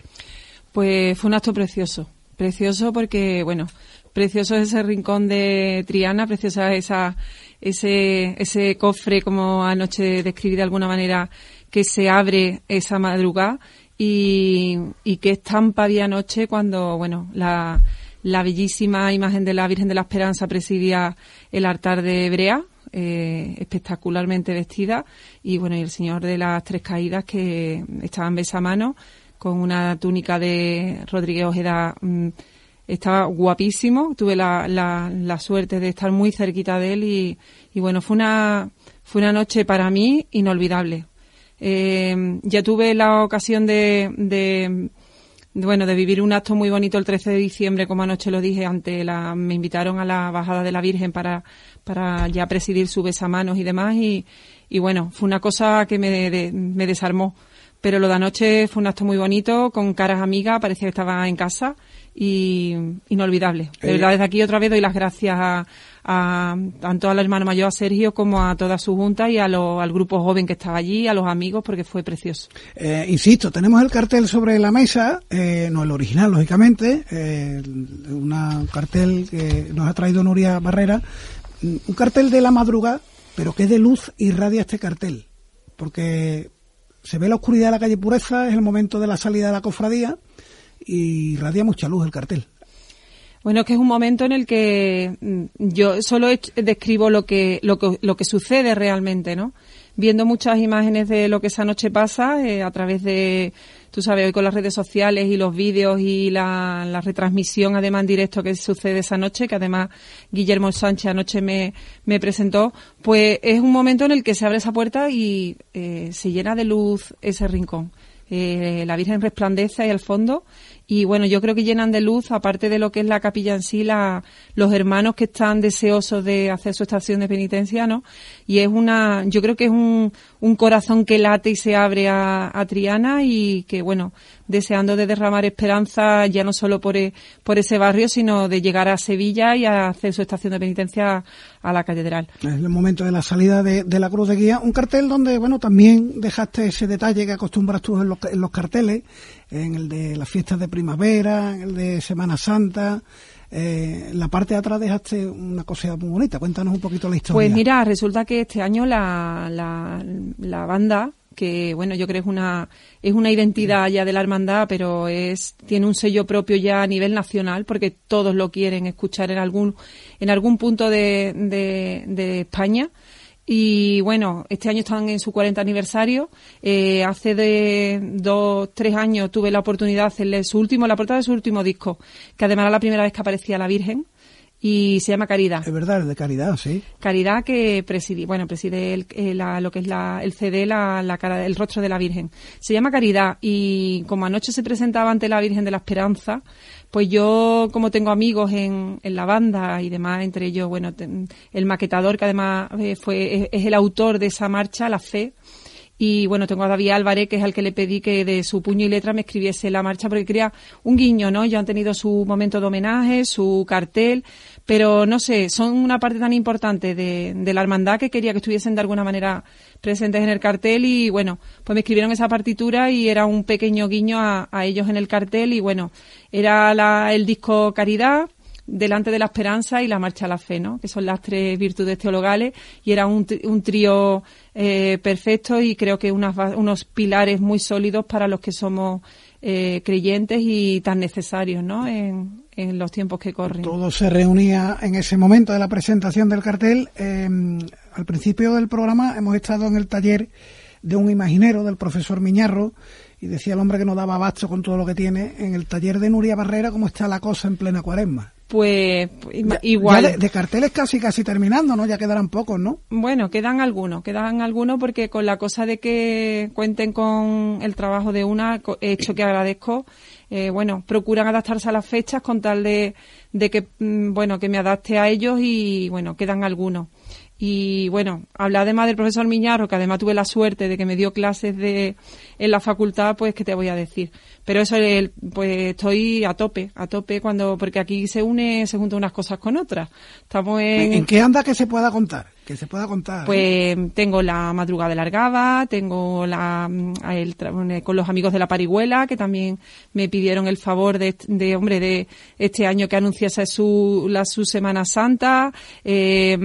Pues fue un acto precioso, precioso porque, bueno, precioso es ese rincón de Triana, preciosa esa, ese, ese cofre, como anoche describí de alguna manera, que se abre esa madrugada, y, y qué estampa había anoche cuando, bueno, la... La bellísima imagen de la Virgen de la Esperanza presidía el altar de Brea, eh, espectacularmente vestida, y bueno, y el Señor de las Tres Caídas, que estaba en besamano, con una túnica de Rodríguez Ojeda, mmm, estaba guapísimo. Tuve la, la, la suerte de estar muy cerquita de él, y, y bueno, fue una, fue una noche para mí inolvidable. Eh, ya tuve la ocasión de... de Bueno, de vivir un acto muy bonito el trece de diciembre, como anoche lo dije, ante la, me invitaron a la bajada de la Virgen para, para ya presidir su besamanos y demás, y, y bueno, fue una cosa que me, de, me desarmó. Pero lo de anoche fue un acto muy bonito, con caras amigas, parecía que estaba en casa, y inolvidable. De verdad, desde aquí otra vez doy las gracias a, a tanto al hermano mayor, a Sergio, como a toda su junta y a lo, al grupo joven que estaba allí, a los amigos, porque fue precioso. Eh, insisto, tenemos el cartel sobre la mesa, eh, no el original, lógicamente, eh, un cartel que nos ha traído Nuria Barrera, un cartel de la madrugada, pero qué de luz irradia este cartel, porque se ve la oscuridad de la calle Pureza, es el momento de la salida de la cofradía, y irradia mucha luz el cartel. Bueno, es que es un momento en el que yo solo describo lo que, lo que, lo que sucede realmente, ¿no? Viendo muchas imágenes de lo que esa noche pasa, eh, a través de, tú sabes, hoy con las redes sociales y los vídeos y la, la retransmisión, además en directo, que sucede esa noche, que además Guillermo Sánchez anoche me, me presentó, pues es un momento en el que se abre esa puerta y eh, se llena de luz ese rincón. Eh, la Virgen resplandece ahí al fondo y bueno, yo creo que llenan de luz, aparte de lo que es la capilla en sí, la, los hermanos que están deseosos de hacer su estación de penitencia, ¿no? Y es una, yo creo que es un, un corazón que late y se abre a, a Triana y que bueno, deseando de derramar esperanza ya no solo por, e, por ese barrio, sino de llegar a Sevilla y a hacer su estación de penitencia a la catedral. Es el momento de la salida de, de la Cruz de Guía, un cartel donde, bueno, también dejaste ese detalle que acostumbras tú en los, en los carteles, en el de las fiestas de primavera, en el de Semana Santa. Eh, en la parte de atrás dejaste una cosa muy bonita. Cuéntanos un poquito la historia. Pues mira, resulta que este año la, la, la banda, que bueno, yo creo que es una es una identidad ya de la hermandad, pero es tiene un sello propio ya a nivel nacional, porque todos lo quieren escuchar en algún en algún punto de, de, de España. Y bueno, este año están en su cuarenta aniversario. Eh, hace de dos, tres años tuve la oportunidad de hacerle su último, la portada de su último disco, que además era la primera vez que aparecía la Virgen. Y se llama Caridad. Es verdad, es de Caridad, sí. Caridad, que preside, bueno, preside el, el, la, lo que es la, el C D, la, la cara, el rostro de la Virgen. Se llama Caridad y como anoche se presentaba ante la Virgen de la Esperanza, pues yo, como tengo amigos en, en la banda y demás, entre ellos, bueno, el maquetador, que además eh, fue es, es el autor de esa marcha, La Fe. Y bueno, tengo a David Álvarez, que es al que le pedí que de su puño y letra me escribiese la marcha, porque quería un guiño, ¿no? Ya han tenido su momento de homenaje, su cartel, pero no sé, son una parte tan importante de, de la hermandad que quería que estuviesen de alguna manera presentes en el cartel y bueno, pues me escribieron esa partitura y era un pequeño guiño a, a ellos en el cartel y bueno, era la, el disco Caridad, Delante de la Esperanza y la Marcha a la Fe, ¿no? Que son las tres virtudes teologales y era un, un trío eh, perfecto y creo que unas, unos pilares muy sólidos para los que somos eh, creyentes y tan necesarios, ¿no? En, en los tiempos que corren. Todo se reunía en ese momento de la presentación del cartel. Eh, al principio del programa hemos estado en el taller de un imaginero, del profesor Miñarro, y decía el hombre que no daba abasto con todo lo que tiene. En el taller de Nuria Barrera, ¿cómo está la cosa en plena Cuaresma? Pues ya, igual. Ya de, de carteles casi casi terminando, ¿no? Ya quedarán pocos, ¿no? Bueno, quedan algunos, quedan algunos porque con la cosa de que cuenten con el trabajo de una, hecho que agradezco, eh, bueno, procuran adaptarse a las fechas con tal de, de que, bueno, que me adapte a ellos y, bueno, quedan algunos. Y bueno, habla además del profesor Miñarro, que además tuve la suerte de que me dio clases de en la facultad, pues qué te voy a decir. Pero eso, el, pues estoy a tope, a tope cuando, porque aquí se une, se juntan unas cosas con otras. Estamos en... ¿En qué anda que se pueda contar? Que se pueda contar. Pues ¿eh? Tengo la madrugada de Largaba, tengo la, el, con los amigos de la Parihuela, que también me pidieron el favor de, de hombre, de este año que anunciase su, la, su Semana Santa, eh,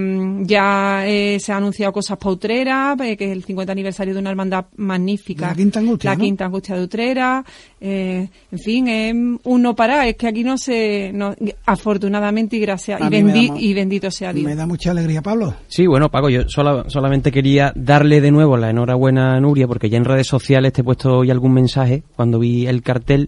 ya eh, se ha anunciado cosas para Utrera, eh, que es el cincuenta aniversario de una hermandad magnífica. La Quinta Angustia, La ¿no? Quinta Angustia de Utrera, eh, en fin, es un no parar, es que aquí no se, no, afortunadamente y gracias, y, bendi, da, y bendito sea Dios. Me da mucha alegría, Pablo. Sí, bueno, Paco, yo sola, solamente quería darle de nuevo la enhorabuena a Nuria, porque ya en redes sociales te he puesto hoy algún mensaje cuando vi el cartel.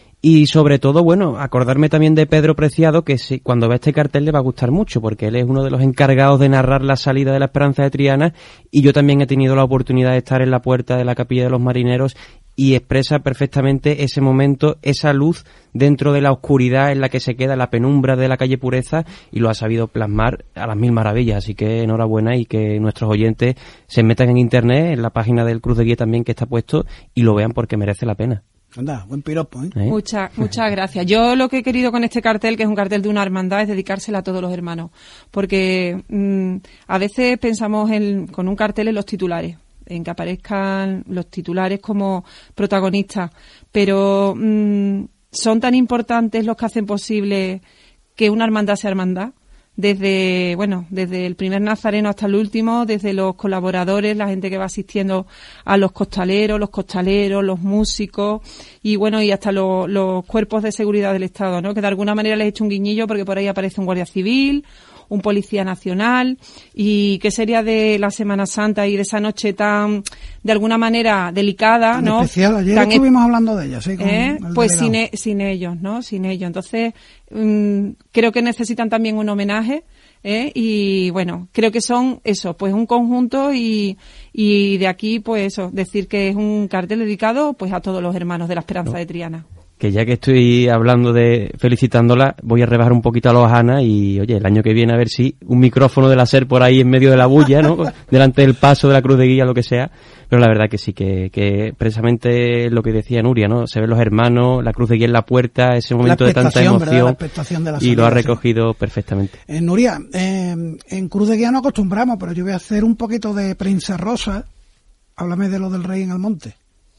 Y sobre todo, bueno, acordarme también de Pedro Preciado, que si, cuando ve este cartel le va a gustar mucho, porque él es uno de los encargados de narrar la salida de la Esperanza de Triana, y yo también he tenido la oportunidad de estar en la puerta de la Capilla de los Marineros, y expresa perfectamente ese momento, esa luz dentro de la oscuridad en la que se queda la penumbra de la calle Pureza, y lo ha sabido plasmar a las mil maravillas. Así que enhorabuena, y que nuestros oyentes se metan en internet, en la página del Cruz de Guía también que está puesto, y lo vean porque merece la pena. Anda, buen piropo, ¿eh? ¿Eh? Muchas, muchas gracias. Yo lo que he querido con este cartel, que es un cartel de una hermandad, es dedicársela a todos los hermanos. Porque mmm, a veces pensamos en, con un cartel en los titulares, en que aparezcan los titulares como protagonistas. Pero mmm, son tan importantes los que hacen posible que una hermandad sea hermandad. Desde, bueno, desde el primer nazareno hasta el último, desde los colaboradores, la gente que va asistiendo a los costaleros, los costaleros, los músicos y bueno, y hasta los, los cuerpos de seguridad del Estado, ¿no? Que de alguna manera les he hecho un guiñillo porque por ahí aparece un guardia civil, un policía nacional, y qué sería de la Semana Santa y de esa noche tan, de alguna manera, delicada, tan ¿no? especial. Ayer tan estuvimos e- hablando de ella, sí. Con ¿Eh? Pues sin, e- sin ellos, ¿no? Sin ellos. Entonces, mmm, creo que necesitan también un homenaje, ¿eh? Y bueno, creo que son eso, pues un conjunto y, y de aquí, pues eso, decir que es un cartel dedicado, pues a todos los hermanos de la Esperanza no. de Triana. Que ya que estoy hablando de felicitándola, voy a rebajar un poquito a los Ana y, oye, el año que viene a ver si un micrófono de la SER por ahí en medio de la bulla, ¿no? Delante del paso de la cruz de guía, lo que sea. Pero la verdad que sí, que, que precisamente lo que decía Nuria, ¿no? Se ven los hermanos, la cruz de guía en la puerta, ese momento de tanta emoción. De la y lo ha recogido sí. perfectamente. Eh, Nuria, eh, en cruz de guía no acostumbramos, pero yo voy a hacer un poquito de prensa rosa. Háblame de lo del Rey en Almonte.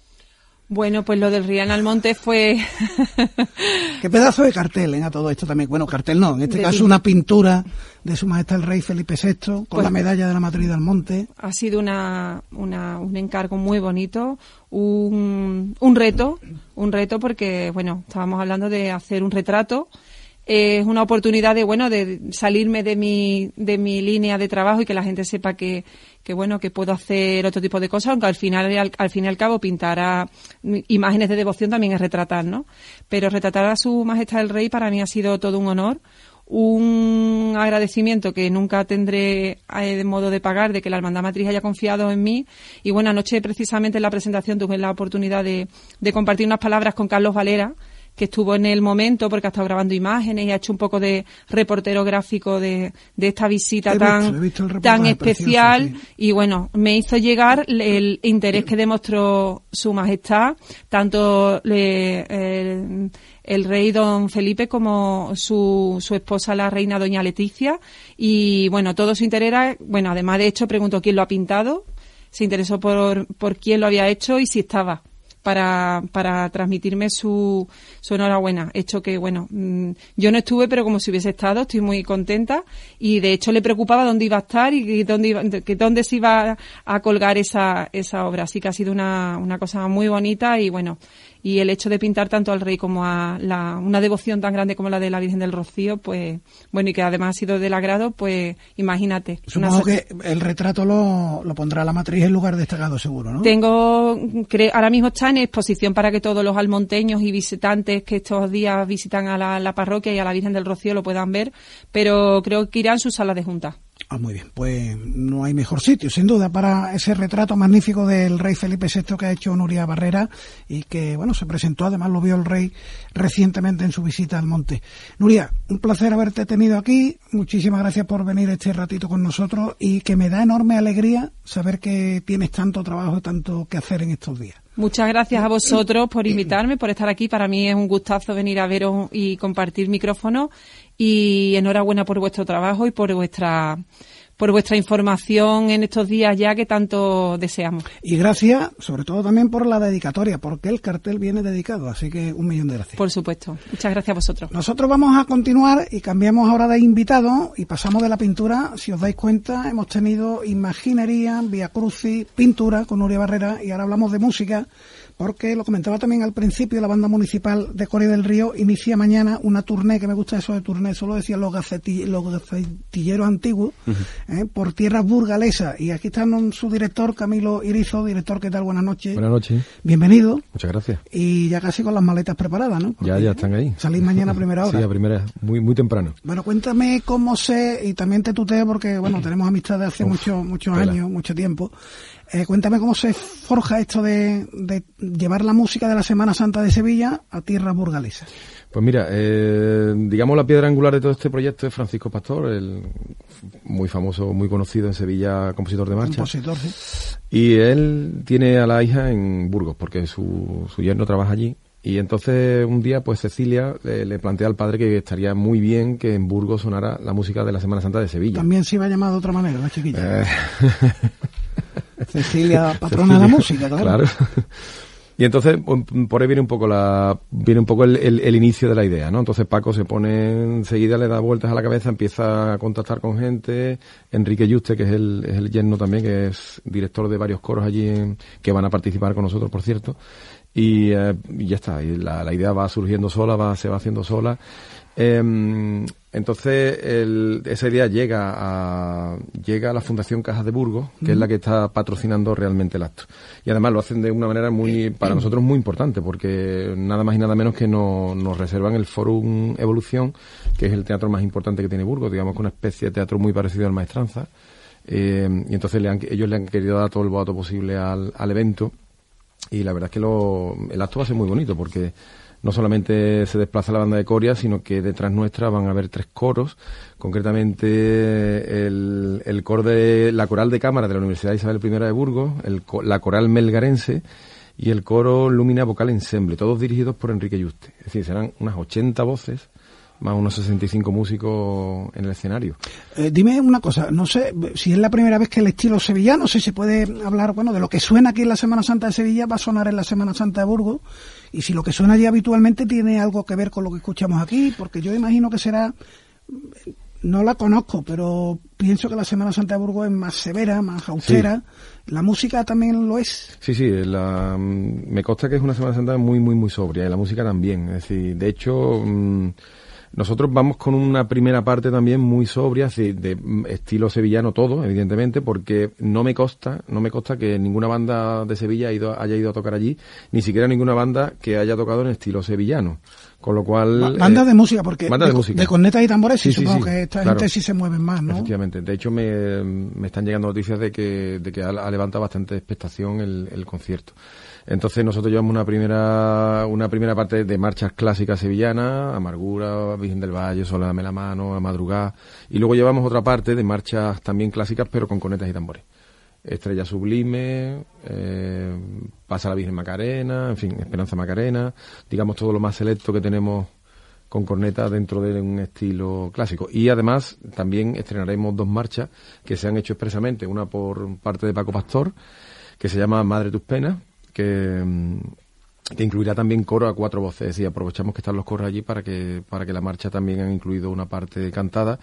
Bueno, pues lo del Rey en Almonte fue... Qué pedazo de cartel, ¿eh? A todo esto también. Bueno, cartel no, en este de caso di... una pintura de Su Majestad el Rey Felipe sexto con pues, la medalla de la Matriz de Almonte. Ha sido una, una un encargo muy bonito, un, un reto, un reto porque, bueno, estábamos hablando de hacer un retrato. Es eh, una oportunidad de, bueno, de salirme de mi, de mi línea de trabajo y que la gente sepa que, que bueno, que puedo hacer otro tipo de cosas, aunque al final, al, al fin y al cabo, pintar a imágenes de devoción también es retratar, ¿no? Pero retratar a Su Majestad el Rey para mí ha sido todo un honor, un agradecimiento que nunca tendré eh, de modo de pagar, de que la Hermandad Matriz haya confiado en mí. Y bueno, anoche precisamente en la presentación tuve la oportunidad de, de compartir unas palabras con Carlos Valera, que estuvo en el momento porque ha estado grabando imágenes y ha hecho un poco de reportero gráfico de, de esta visita he tan, visto, visto tan especial. Precioso, sí. Y bueno, me hizo llegar el interés que demostró Su Majestad, tanto le, el, el rey don Felipe como su, su esposa la reina doña Leticia. Y bueno, todo su interés era, bueno, además de hecho preguntó quién lo ha pintado, se interesó por, por quién lo había hecho y si estaba. para para transmitirme su, su enhorabuena. Hecho que, bueno, mmm, yo no estuve, pero como si hubiese estado, estoy muy contenta y de hecho le preocupaba dónde iba a estar y dónde iba, que dónde se iba a colgar esa esa obra. Así que ha sido una, una cosa muy bonita y, bueno, y el hecho de pintar tanto al Rey como a la, una devoción tan grande como la de la Virgen del Rocío, pues, bueno, y que además ha sido del agrado, pues, imagínate. Supongo una... que el retrato lo, lo pondrá la Matriz en lugar destacado, seguro, ¿no? Tengo, cre... ahora mismo está en exposición para que todos los almonteños y visitantes que estos días visitan a la, la parroquia y a la Virgen del Rocío lo puedan ver, pero creo que irá en su sala de junta. Ah, muy bien, pues no hay mejor sitio, sin duda, para ese retrato magnífico del Rey Felipe sexto que ha hecho Nuria Barrera y que, bueno, se presentó, además lo vio el Rey recientemente en su visita al monte. Nuria, un placer haberte tenido aquí, muchísimas gracias por venir este ratito con nosotros y que me da enorme alegría saber que tienes tanto trabajo y tanto que hacer en estos días. Muchas gracias a vosotros por invitarme, por estar aquí. Para mí es un gustazo venir a veros y compartir micrófono. Y enhorabuena por vuestro trabajo y por vuestra por vuestra información en estos días ya que tanto deseamos. Y gracias, sobre todo también por la dedicatoria, porque el cartel viene dedicado, así que un millón de gracias. Por supuesto. Muchas gracias a vosotros. Nosotros vamos a continuar y cambiamos ahora de invitado y pasamos de la pintura. Si os dais cuenta, hemos tenido imaginería, vía crucis, pintura con Nuria Barrera y ahora hablamos de música. Porque lo comentaba también al principio, la banda municipal de Coria del Río inicia mañana una tournée, que me gusta eso de tournée, eso lo decían los, gaceti, los gacetilleros antiguos, uh-huh. eh, por tierras burgalesas. Y aquí está su director, Camilo Irizo. Director, ¿qué tal? Buenas noches. Buenas noches. Bienvenido. Muchas gracias. Y ya casi con las maletas preparadas, ¿no? Porque ya, ya están ahí. Salís mañana a primera hora. Sí, a primera, muy muy temprano. Bueno, cuéntame cómo se, y también te tuteo porque, bueno, tenemos amistad de hace Uf, muchos muchos años, mucho tiempo. Eh, cuéntame cómo se forja esto de, de llevar la música de la Semana Santa de Sevilla a tierras burgalesas. Pues mira, eh, digamos la piedra angular de todo este proyecto es Francisco Pastor, el muy famoso, muy conocido en Sevilla, compositor de marcha. Compositor, sí. Y él tiene a la hija en Burgos, porque su, su yerno trabaja allí. Y entonces un día pues Cecilia le, le plantea al padre que estaría muy bien que en Burgos sonara la música de la Semana Santa de Sevilla. También se iba a llamar de otra manera, la chiquilla. Eh... Cecilia, patrona Cecilia, de la música, claro. Claro. Y entonces por ahí viene un poco la viene un poco el, el, el inicio de la idea, ¿no? Entonces Paco se pone enseguida, le da vueltas a la cabeza, empieza a contactar con gente. Enrique Yuste, que es el, es el yerno también, que es director de varios coros allí en, que van a participar con nosotros, por cierto. Y, eh, y ya está, y la, la idea va surgiendo sola, va se va haciendo sola. Eh, entonces el, esa idea llega a llega a la Fundación Cajas de Burgos, que uh-huh. es la que está patrocinando realmente el acto. Y además lo hacen de una manera muy, para nosotros muy importante, porque nada más y nada menos que no, nos reservan el Fórum Evolución, que es el teatro más importante que tiene Burgos, digamos que una especie de teatro muy parecido al Maestranza. Eh, y entonces le han, ellos le han querido dar todo el voto posible al, al evento. Y la verdad es que lo, el acto va a ser muy bonito, porque no solamente se desplaza la banda de Coria, sino que detrás nuestra van a haber tres coros, concretamente el, el coro de la coral de cámara de la Universidad Isabel primera de Burgos, el, la coral melgarense y el coro Lumina Vocal Ensemble, todos dirigidos por Enrique Yuste. Es decir, serán unas ochenta voces, más unos sesenta y cinco músicos en el escenario. Eh, dime una cosa, no sé si es la primera vez que el estilo sevillano, no sé si se puede hablar, bueno, de lo que suena aquí en la Semana Santa de Sevilla va a sonar en la Semana Santa de Burgos, y si lo que suena allí habitualmente tiene algo que ver con lo que escuchamos aquí, porque yo imagino que será, no la conozco, pero pienso que la Semana Santa de Burgos es más severa, más austera. Sí. ¿La música también lo es? Sí, sí, la, me consta que es una Semana Santa muy, muy, muy sobria, y la música también. Es decir, de hecho, mmm, nosotros vamos con una primera parte también muy sobria, de, de estilo sevillano todo, evidentemente, porque no me consta, no me consta que ninguna banda de Sevilla haya ido, haya ido a tocar allí, ni siquiera ninguna banda que haya tocado en estilo sevillano. Con lo cual... Banda eh, de música, porque banda de, de, música. de cornetas y tambores, sí, sí, supongo sí, que esta claro. gente sí se mueven más, ¿no? Efectivamente. De hecho, me, me están llegando noticias de que, de que ha, ha levantado bastante expectación el, el concierto. Entonces nosotros llevamos una primera una primera parte de marchas clásicas sevillanas, Amargura, Virgen del Valle, Sola dame la mano, A madrugada, y luego llevamos otra parte de marchas también clásicas pero con cornetas y tambores. Estrella Sublime, eh, Pasa la Virgen Macarena, en fin, Esperanza Macarena, digamos todo lo más selecto que tenemos con corneta dentro de un estilo clásico. Y además también estrenaremos dos marchas que se han hecho expresamente, una por parte de Paco Pastor, que se llama Madre tus penas, que, que incluirá también coro a cuatro voces. Es decir, aprovechamos que están los coros allí para que para que la marcha también han incluido una parte cantada.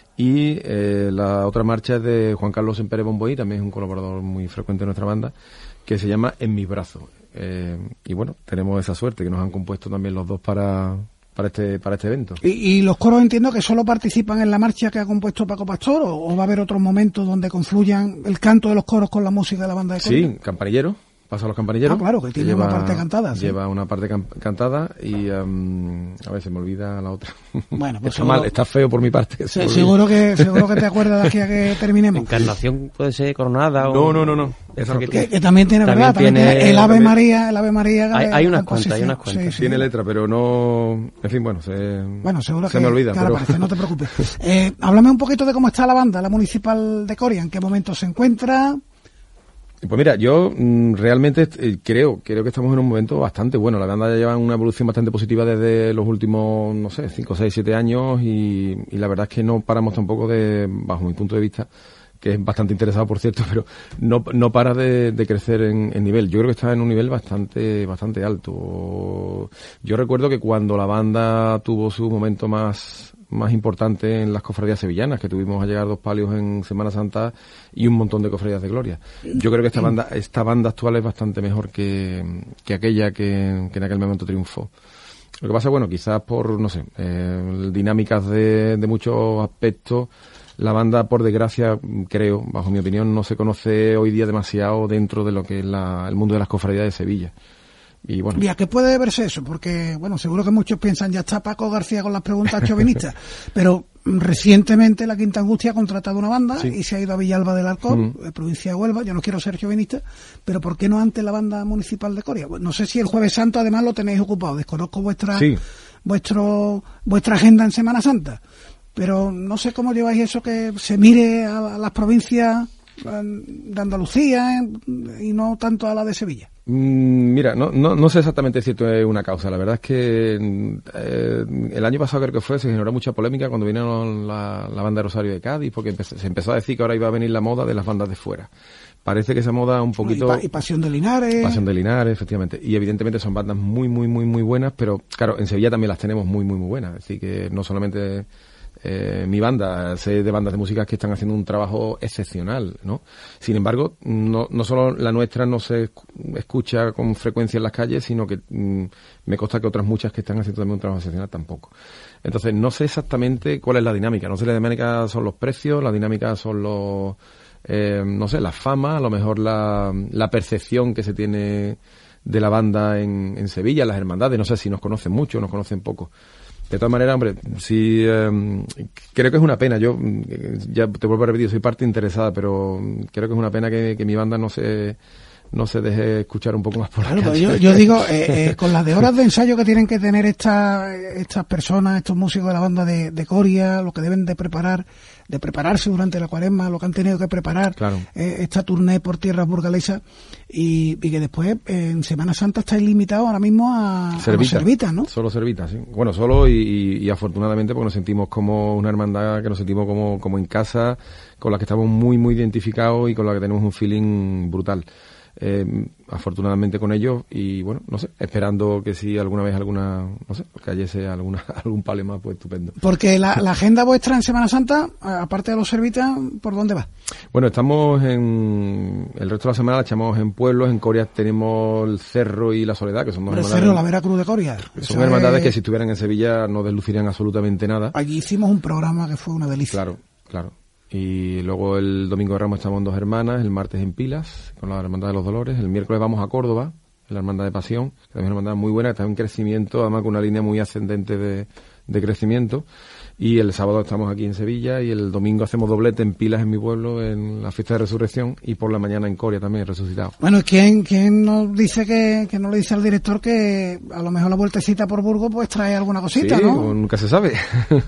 Y eh, la otra marcha es de Juan Carlos Empere Bomboí, también es un colaborador muy frecuente de nuestra banda, que se llama En mis brazos. Eh, y bueno, tenemos esa suerte que nos han compuesto también los dos para... para este para este evento. ¿Y, y los coros entiendo que solo participan en la marcha que ha compuesto Paco Pastor, o, o va a haber otros momentos donde confluyan el canto de los coros con la música de la banda de Coria? Sí, campanilleros, pasa a los campanilleros. Ah, claro, que tiene que lleva, una parte cantada. ¿Sí? Lleva una parte can- cantada y um, a ver, se me olvida la otra. Bueno, pues está seguro, mal, está feo por mi parte. Se, seguro que seguro que te acuerdas de aquí a que terminemos. Encarnación puede ser coronada o... No, no, no, no. Esa que, que, que también tiene, también ¿verdad? Tiene, también tiene el Ave también, María, el Ave María. Hay, hay unas cuantas, hay unas cuantas. Sí, sí. Tiene letra, pero no, en fin, bueno, se, bueno, seguro se que, me olvida. Que pero... aparece, no te preocupes. Eh, háblame un poquito de cómo está la banda, la municipal de Coria, en qué momento se encuentra. Pues mira, yo mmm, realmente eh, creo creo que estamos en un momento bastante bueno. La banda ya lleva una evolución bastante positiva desde los últimos, no sé, cinco, seis, siete años y, y la verdad es que no paramos tampoco de, bajo mi punto de vista, que es bastante interesado, por cierto, pero no no para de, de crecer en, en nivel. Yo creo que está en un nivel bastante bastante alto. Yo recuerdo que cuando la banda tuvo su momento más más importante en las cofradías sevillanas, que tuvimos a llegar dos palios en Semana Santa y un montón de cofradías de gloria. Yo creo que esta banda esta banda actual es bastante mejor que, que aquella que, que en aquel momento triunfó. Lo que pasa, bueno, quizás por, no sé, eh, dinámicas de, de muchos aspectos, la banda, por desgracia, creo, bajo mi opinión, no se conoce hoy día demasiado dentro de lo que es la, el mundo de las cofradías de Sevilla. Y bueno. ¿Y a qué puede deberse eso? Porque, bueno, seguro que muchos piensan, ya está Paco García con las preguntas chauvinistas, pero recientemente la Quinta Angustia ha contratado una banda sí. y se ha ido a Villalba del Alcor, mm. provincia de Huelva. Yo no quiero ser chauvinista, pero ¿por qué no antes la banda municipal de Coria? No sé si el Jueves Santo además lo tenéis ocupado, desconozco vuestra sí. vuestro vuestra agenda en Semana Santa, pero no sé cómo lleváis eso que se mire a las provincias de Andalucía y no tanto a la de Sevilla. Mm, mira, no, no, no sé exactamente si esto es una causa. La verdad es que eh, el año pasado creo que fue, se generó mucha polémica cuando vinieron la, la banda de Rosario de Cádiz, porque empezó, se empezó a decir que ahora iba a venir la moda de las bandas de fuera. Parece que esa moda un poquito... Y, pa- y Pasión de Linares. Pasión de Linares, efectivamente. Y evidentemente son bandas muy, muy, muy, muy buenas, pero claro, en Sevilla también las tenemos muy, muy, muy buenas. Es decir, que no solamente eh, mi banda, sé de bandas de música que están haciendo un trabajo excepcional, ¿no? Sin embargo, no, no solo la nuestra no se escucha con frecuencia en las calles, sino que mmm, me consta que otras muchas que están haciendo también un trabajo excepcional tampoco. Entonces, no sé exactamente cuál es la dinámica. No sé, la dinámica son los precios, la dinámica son los... Eh, no sé, la fama, a lo mejor la, la percepción que se tiene de la banda en, en Sevilla, las hermandades, no sé si nos conocen mucho o nos conocen poco. De todas maneras, hombre, sí, eh, creo que es una pena, yo ya te vuelvo a repetir, soy parte interesada, pero creo que es una pena que, que mi banda no se... no se deje escuchar un poco más por la claro, calle. Yo, yo digo, eh, eh, con las de horas de ensayo que tienen que tener estas estas personas, estos músicos de la banda de, de Coria, lo que deben de preparar, de prepararse durante la cuaresma, lo que han tenido que preparar, claro. eh, esta tournée por tierras burgalesas, y, y que después eh, en Semana Santa estáis limitados ahora mismo a, Servita, a los servitas, ¿no? Solo servitas, sí. Bueno, solo y, y, y afortunadamente porque nos sentimos como una hermandad, que nos sentimos como, como en casa, con la que estamos muy, muy identificados y con la que tenemos un feeling brutal. Eh, afortunadamente con ellos y bueno, no sé, esperando que si alguna vez alguna, no sé, cayese alguna, algún pale más, pues estupendo. Porque la, la agenda vuestra en Semana Santa, aparte de los servitas, ¿por dónde va? Bueno, estamos en, el resto de la semana la echamos en pueblos, en Coria tenemos el Cerro y la Soledad, que son dos el hermandades. Cerro, la Veracruz de Coria. Son Eso hermandades es... que si estuvieran en Sevilla no deslucirían absolutamente nada. Allí hicimos un programa que fue una delicia. Claro, claro. Y luego el domingo de Ramos estamos en Dos Hermanas, el martes en Pilas, con la Hermandad de los Dolores, el miércoles vamos a Córdoba, en la Hermandad de Pasión, que también es una hermandad muy buena, que está en crecimiento, además con una línea muy ascendente de, de crecimiento. Y el sábado estamos aquí en Sevilla y el domingo hacemos doblete en Pilas, en mi pueblo, en la fiesta de resurrección, y por la mañana en Coria también, resucitado. Bueno, ¿quién, quién nos dice que, que no le dice al director que a lo mejor la vueltecita por Burgos pues trae alguna cosita, sí, ¿no? Nunca se sabe.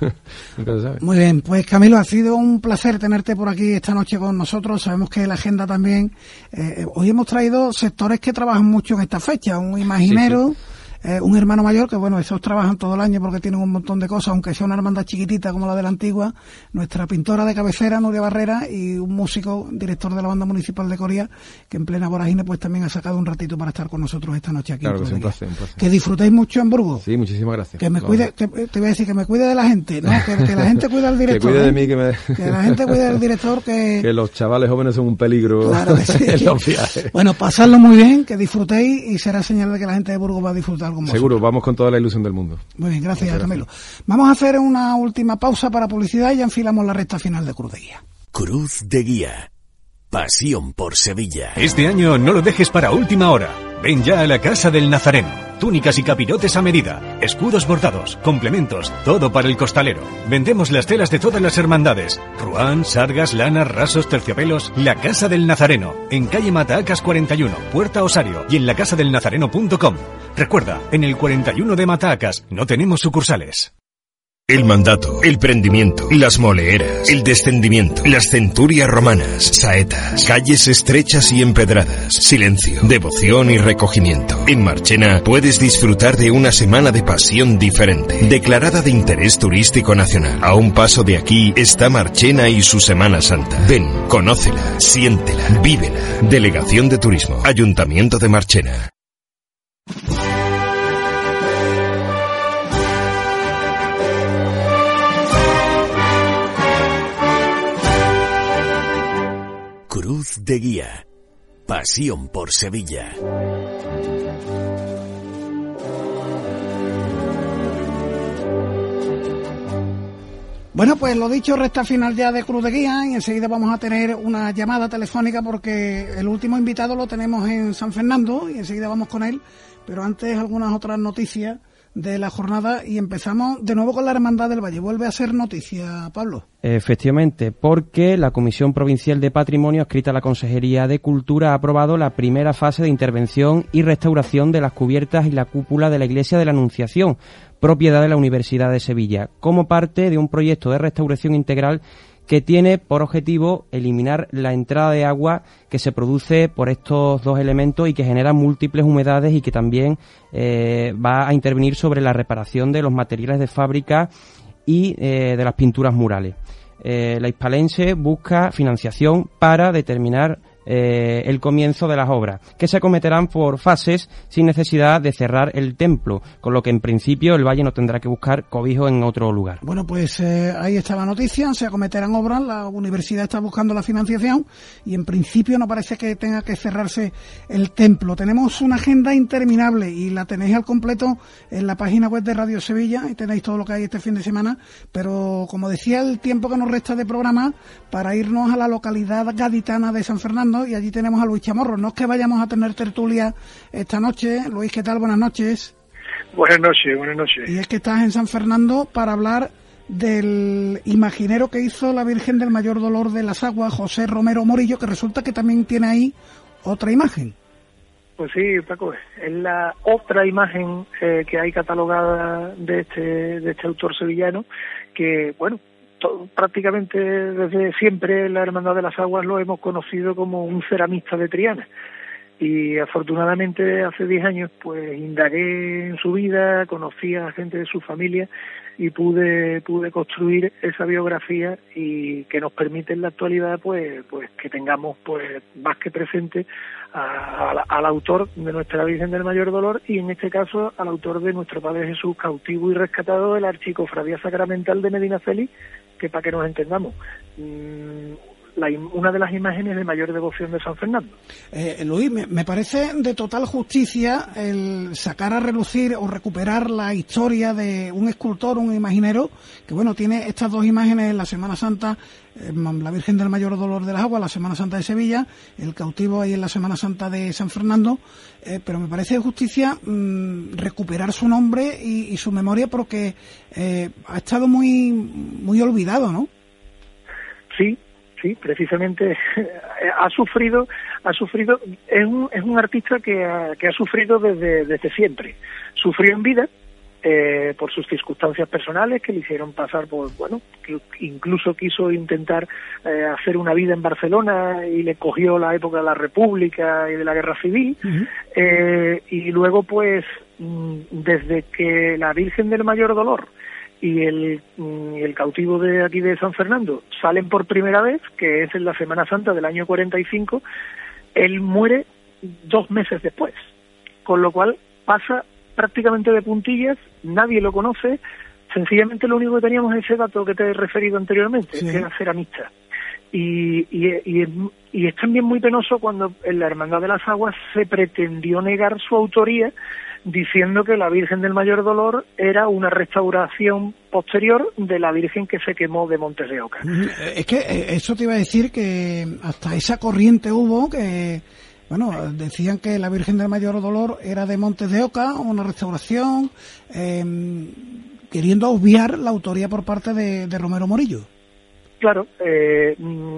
Nunca se sabe. Muy bien, pues Camilo, ha sido un placer tenerte por aquí esta noche con nosotros. Sabemos que la agenda también, eh, hoy hemos traído sectores que trabajan mucho en esta fecha, un imaginero, sí, sí. Eh, un hermano mayor, que bueno, esos trabajan todo el año porque tienen un montón de cosas, aunque sea una hermandad chiquitita como la de la antigua, nuestra pintora de cabecera, Nuria Barrera, y un músico, director de la banda municipal de Coria, que en plena vorágine pues también ha sacado un ratito para estar con nosotros esta noche aquí. Claro que sí, un placer, un placer. Que disfrutéis mucho en Burgos. Sí, muchísimas gracias. Que me cuide, que, te voy a decir que me cuide de la gente, ¿no? Que, que la gente cuide al director. Que cuide de ¿eh? mí, que me... Que la gente cuide del director, que... Que los chavales jóvenes son un peligro claro que sí. en los viajes. Bueno, pasadlo muy bien, que disfrutéis y será señal de que la gente de Burgos va a disfrutar con vosotros. Seguro, vamos con toda la ilusión del mundo. Muy bien, gracias, gracias. Camilo. Vamos a hacer una última pausa para publicidad y ya enfilamos la recta final de Cruz de Guía. Cruz de Guía. Pasión por Sevilla. Este año no lo dejes para última hora. Ven ya a la Casa del Nazareno. Túnicas y capirotes a medida, escudos bordados, complementos, todo para el costalero. Vendemos las telas de todas las hermandades. Ruán, sargas, lanas, rasos, terciopelos. La Casa del Nazareno, en calle Matacas cuarenta y uno, Puerta Osario, y en la casa del nazareno punto com. Recuerda, en el cuarenta y uno de Matacas no tenemos sucursales. El mandato, el prendimiento, las moleeras, el descendimiento, las centurias romanas, saetas, calles estrechas y empedradas, silencio, devoción y recogimiento. En Marchena puedes disfrutar de una semana de pasión diferente, declarada de interés turístico nacional. A un paso de aquí está Marchena y su Semana Santa. Ven, conócela, siéntela, vívela. Delegación de Turismo, Ayuntamiento de Marchena. Cruz de Guía. Pasión por Sevilla. Bueno, pues lo dicho, recta final ya de Cruz de Guía y enseguida vamos a tener una llamada telefónica porque el último invitado lo tenemos en San Fernando y enseguida vamos con él, pero antes algunas otras noticias de la jornada y empezamos de nuevo con la Hermandad del Valle. Vuelve a ser noticia, Pablo. Efectivamente, porque la Comisión Provincial de Patrimonio, adscrita a la Consejería de Cultura, ha aprobado la primera fase de intervención y restauración de las cubiertas y la cúpula de la Iglesia de la Anunciación, propiedad de la Universidad de Sevilla, como parte de un proyecto de restauración integral que tiene por objetivo eliminar la entrada de agua que se produce por estos dos elementos y que genera múltiples humedades y que también eh, va a intervenir sobre la reparación de los materiales de fábrica y eh, de las pinturas murales. Eh, la hispalense busca financiación para determinar Eh, el comienzo de las obras, que se acometerán por fases sin necesidad de cerrar el templo, con lo que en principio el valle no tendrá que buscar cobijo en otro lugar. Bueno, pues eh, ahí está la noticia, se acometerán obras, la universidad está buscando la financiación y en principio no parece que tenga que cerrarse el templo. Tenemos una agenda interminable y la tenéis al completo en la página web de Radio Sevilla y tenéis todo lo que hay este fin de semana, pero como decía, el tiempo que nos resta de programa para irnos a la localidad gaditana de San Fernando, y allí tenemos a Luis Chamorro. No es que vayamos a tener tertulia esta noche. Luis, ¿qué tal? Buenas noches. Buenas noches, buenas noches. Y es que estás en San Fernando para hablar del imaginero que hizo la Virgen del Mayor Dolor de las Aguas, José Romero Morillo, que resulta que también tiene ahí otra imagen. Pues sí, Paco, es la otra imagen eh, que hay catalogada de este, de este autor sevillano, que, bueno, Todo, prácticamente desde siempre la Hermandad de las Aguas lo hemos conocido como un ceramista de Triana y afortunadamente hace diez años pues indagué en su vida, conocí a gente de su familia y pude pude construir esa biografía y que nos permite en la actualidad pues pues que tengamos pues más que presente a, a, al autor de nuestra Virgen del Mayor Dolor y en este caso al autor de nuestro Padre Jesús cautivo y rescatado de la Archicofradía Sacramental de Medinaceli, que para que nos entendamos, mmm, la, una de las imágenes de mayor devoción de San Fernando. Eh, Luis, me, me parece de total justicia el sacar a relucir o recuperar la historia de un escultor, un imaginero, que bueno, tiene estas dos imágenes en la Semana Santa, eh, la Virgen del Mayor Dolor de las Aguas, la Semana Santa de Sevilla, el cautivo ahí en la Semana Santa de San Fernando, eh, pero me parece de justicia mmm, recuperar su nombre y, y su memoria porque eh, ha estado muy, muy olvidado, ¿no? Sí. Sí, precisamente ha sufrido, ha sufrido, es un, es un artista que ha, que ha sufrido desde, desde siempre. Sufrió en vida eh, por sus circunstancias personales que le hicieron pasar por, bueno, que incluso quiso intentar eh, hacer una vida en Barcelona y le cogió la época de la República y de la Guerra Civil. Uh-huh. eh, y luego pues desde que la Virgen del Mayor Dolor y el, y el cautivo de aquí de San Fernando salen por primera vez, que es en la Semana Santa del año cuarenta y cinco, él muere dos meses después, con lo cual pasa prácticamente de puntillas, nadie lo conoce, sencillamente lo único que teníamos es ese dato que te he referido anteriormente, sí. Que era ceramista. Y, y, y, y es también muy penoso cuando en la Hermandad de las Aguas se pretendió negar su autoría, diciendo que la Virgen del Mayor Dolor era una restauración posterior de la Virgen que se quemó de Montes de Oca. Es que eso te iba a decir, que hasta esa corriente hubo que, bueno, decían que la Virgen del Mayor Dolor era de Montes de Oca, una restauración, eh, queriendo obviar la autoría por parte de, de Romero Morillo. Claro, eh,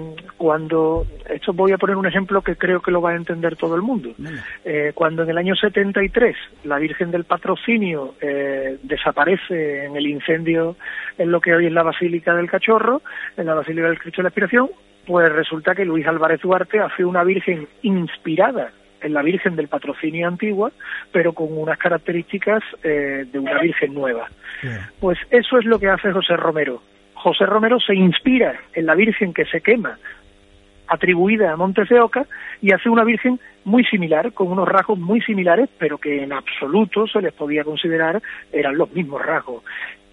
cuando, esto voy a poner un ejemplo que creo que lo va a entender todo el mundo. Eh, cuando en el año setenta y tres la Virgen del Patrocinio eh, desaparece en el incendio en lo que hoy es la Basílica del Cachorro, en la Basílica del Cristo de la Expiración, pues resulta que Luis Álvarez Duarte hace una Virgen inspirada en la Virgen del Patrocinio antigua, pero con unas características eh, de una Virgen nueva. Pues eso es lo que hace José Romero. José Romero se inspira en la Virgen que se quema, atribuida a Montes de Oca, y hace una Virgen muy similar, con unos rasgos muy similares, pero que en absoluto se les podía considerar eran los mismos rasgos.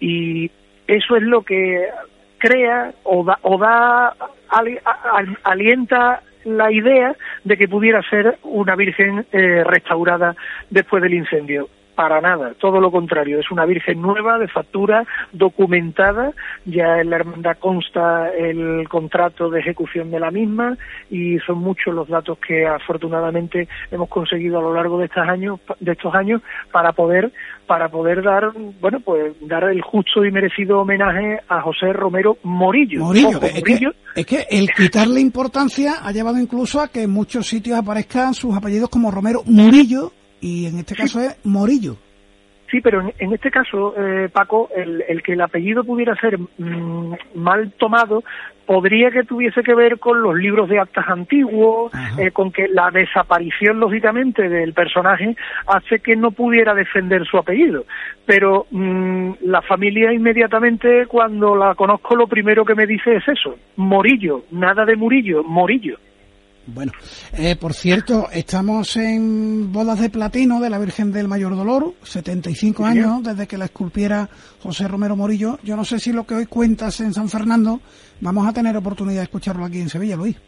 Y eso es lo que crea o da, o da ali, al, alienta la idea de que pudiera ser una Virgen eh, restaurada después del incendio. Para nada, todo lo contrario, es una Virgen nueva, de factura, documentada, ya en la hermandad consta el contrato de ejecución de la misma y son muchos los datos que afortunadamente hemos conseguido a lo largo de estos años, de estos años para poder para poder dar, bueno, pues dar el justo y merecido homenaje a José Romero Morillo. Morillo, Ojo, es, Morillo. Que, es que el quitarle importancia ha llevado incluso a que en muchos sitios aparezcan sus apellidos como Romero Murillo, y en este caso es Morillo. Sí, pero en, en este caso, eh, Paco, el, el que el apellido pudiera ser mmm, mal tomado podría que tuviese que ver con los libros de actas antiguos, eh, con que la desaparición, lógicamente, del personaje hace que no pudiera defender su apellido. Pero mmm, la familia inmediatamente, cuando la conozco, lo primero que me dice es eso, Morillo, nada de Murillo, Morillo. Bueno, eh, por cierto, estamos en bodas de platino de la Virgen del Mayor Dolor, setenta y cinco sí, años desde que la esculpiera José Romero Morillo. Yo no sé si lo que hoy cuentas en San Fernando vamos a tener oportunidad de escucharlo aquí en Sevilla, Luis.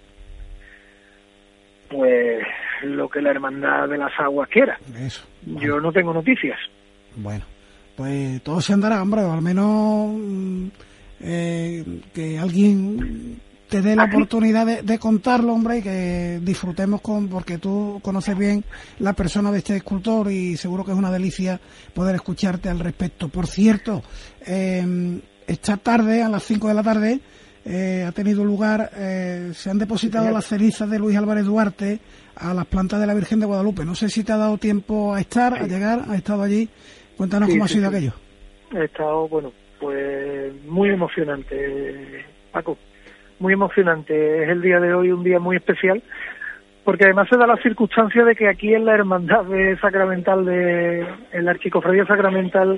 Pues lo que la Hermandad de las Aguas quiera. Eso. Bueno. Yo no tengo noticias. Bueno, pues todo se andará, hombre, o al menos eh, que alguien te dé la oportunidad de, de contarlo, hombre, y que disfrutemos con, porque tú conoces bien la persona de este escultor y seguro que es una delicia poder escucharte al respecto. Por cierto, eh, esta tarde, a las cinco de la tarde, eh, ha tenido lugar, eh, se han depositado las cenizas de Luis Álvarez Duarte a las plantas de la Virgen de Guadalupe. No sé si te ha dado tiempo a estar, a llegar, has estado allí. Cuéntanos sí, cómo sí, ha sido sí. aquello. He estado, bueno, pues muy emocionante, Paco. Muy emocionante. Es el día de hoy un día muy especial, porque además se da la circunstancia de que aquí en la Hermandad de Sacramental, de, en la Archicofradía Sacramental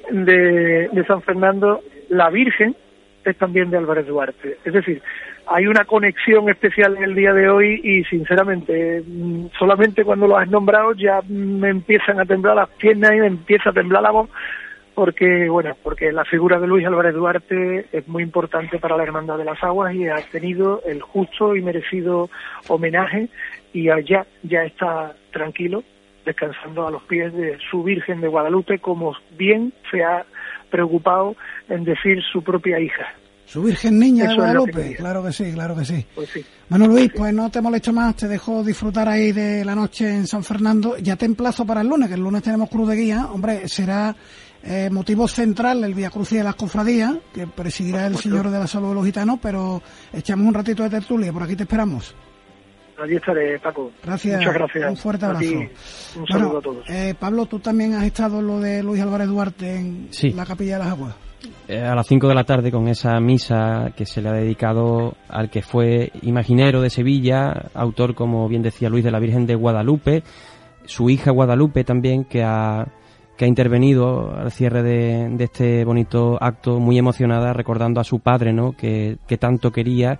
de, de San Fernando, la Virgen es también de Álvarez Duarte. Es decir, hay una conexión especial en el día de hoy y, sinceramente, solamente cuando lo has nombrado ya me empiezan a temblar las piernas y me empieza a temblar la voz, porque bueno, porque la figura de Luis Álvarez Duarte es muy importante para la Hermandad de las Aguas y ha tenido el justo y merecido homenaje y allá ya está tranquilo, descansando a los pies de su Virgen de Guadalupe, como bien se ha preocupado en decir su propia hija. Su Virgen Niña de Guadalupe, claro que sí, claro que sí. Pues sí. Bueno, Luis, pues no te molesto más, te dejo disfrutar ahí de la noche en San Fernando. Ya te emplazo para el lunes, que el lunes tenemos Cruz de Guía. Hombre, será eh, motivo central el Vía Crucis de las Cofradías, que presidirá el Señor de la Salud de los Gitanos, pero echamos un ratito de tertulia, por aquí te esperamos. Allí estaré, Paco. Gracias. Muchas gracias. Un fuerte abrazo. Ti, un saludo bueno, a todos. Eh, Pablo, tú también has estado en lo de Luis Álvarez Duarte en sí. la Capilla de las Aguas. Eh, a las cinco de la tarde, con esa misa que se le ha dedicado al que fue imaginero de Sevilla, autor, como bien decía Luis, de la Virgen de Guadalupe, su hija Guadalupe también, que ha, que ha intervenido al cierre de, de este bonito acto, muy emocionada, recordando a su padre, ¿no?, que, que tanto quería.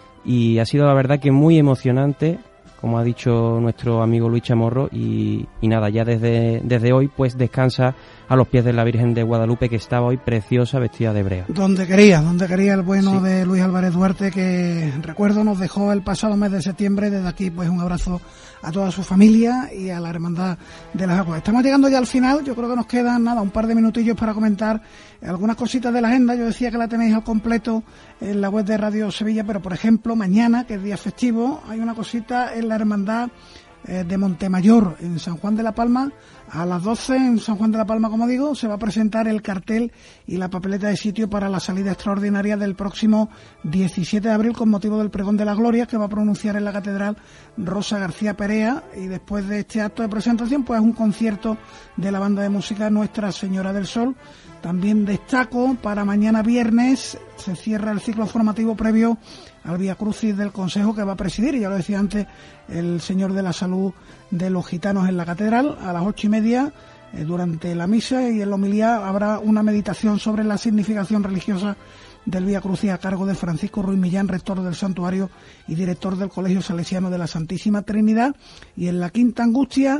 Y ha sido la verdad que muy emocionante, como ha dicho nuestro amigo Luis Chamorro, y, y nada, ya desde, desde hoy pues descansa a los pies de la Virgen de Guadalupe, que estaba hoy preciosa, vestida de brea. Donde quería, donde quería el bueno sí. de Luis Álvarez Duarte, que recuerdo nos dejó el pasado mes de septiembre. Desde aquí pues un abrazo a toda su familia y a la Hermandad de las Aguas. Estamos llegando ya al final, yo creo que nos quedan nada, un par de minutillos para comentar algunas cositas de la agenda. Yo decía que la tenéis al completo en la web de Radio Sevilla, pero por ejemplo mañana, que es día festivo, hay una cosita en la Hermandad eh, de Montemayor, en San Juan de la Palma. A las doce en San Juan de la Palma, como digo, se va a presentar el cartel y la papeleta de sitio para la salida extraordinaria del próximo diecisiete de abril con motivo del Pregón de las Glorias, que va a pronunciar en la Catedral Rosa García Perea. Y después de este acto de presentación, pues un concierto de la banda de música Nuestra Señora del Sol. También destaco, para mañana viernes se cierra el ciclo formativo previo al Vía Crucis del Consejo, que va a presidir, y ya lo decía antes, el Señor de la Salud de los Gitanos en la Catedral. A las ocho y media, eh, durante la misa y en la homilía, habrá una meditación sobre la significación religiosa del Vía Crucis a cargo de Francisco Ruiz Millán, rector del santuario y director del Colegio Salesiano de la Santísima Trinidad. Y en la Quinta Angustia,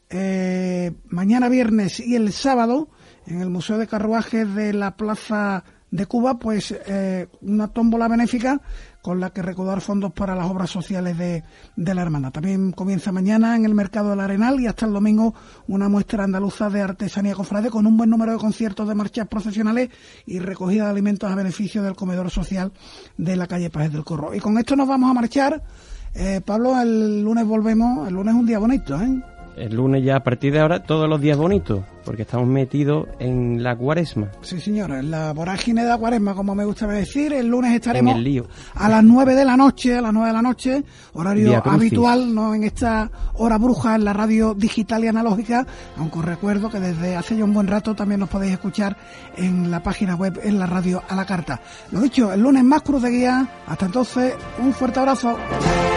eh, mañana viernes y el sábado, en el Museo de Carruajes de la Plaza de Cuba, pues eh, una tómbola benéfica con la que recaudar fondos para las obras sociales de, de la hermandad. También comienza mañana en el Mercado del Arenal y hasta el domingo una muestra andaluza de artesanía cofrade con un buen número de conciertos, de marchas procesionales y recogida de alimentos a beneficio del comedor social de la calle Páez del Corro. Y con esto nos vamos a marchar. Eh, Pablo, el lunes volvemos. El lunes es un día bonito, ¿eh? el lunes ya a partir de ahora todos los días bonitos, porque estamos metidos en la cuaresma. Sí, señora, en la vorágine de la cuaresma, como me gusta decir. El lunes estaremos en el lío. a las nueve de la noche, a las nueve de la noche, horario habitual, no en esta hora bruja en la radio digital y analógica, aunque os recuerdo que desde hace ya un buen rato también nos podéis escuchar en la página web, en la radio a la carta. Lo dicho, el lunes más Cruz de Guía. Hasta entonces, un fuerte abrazo.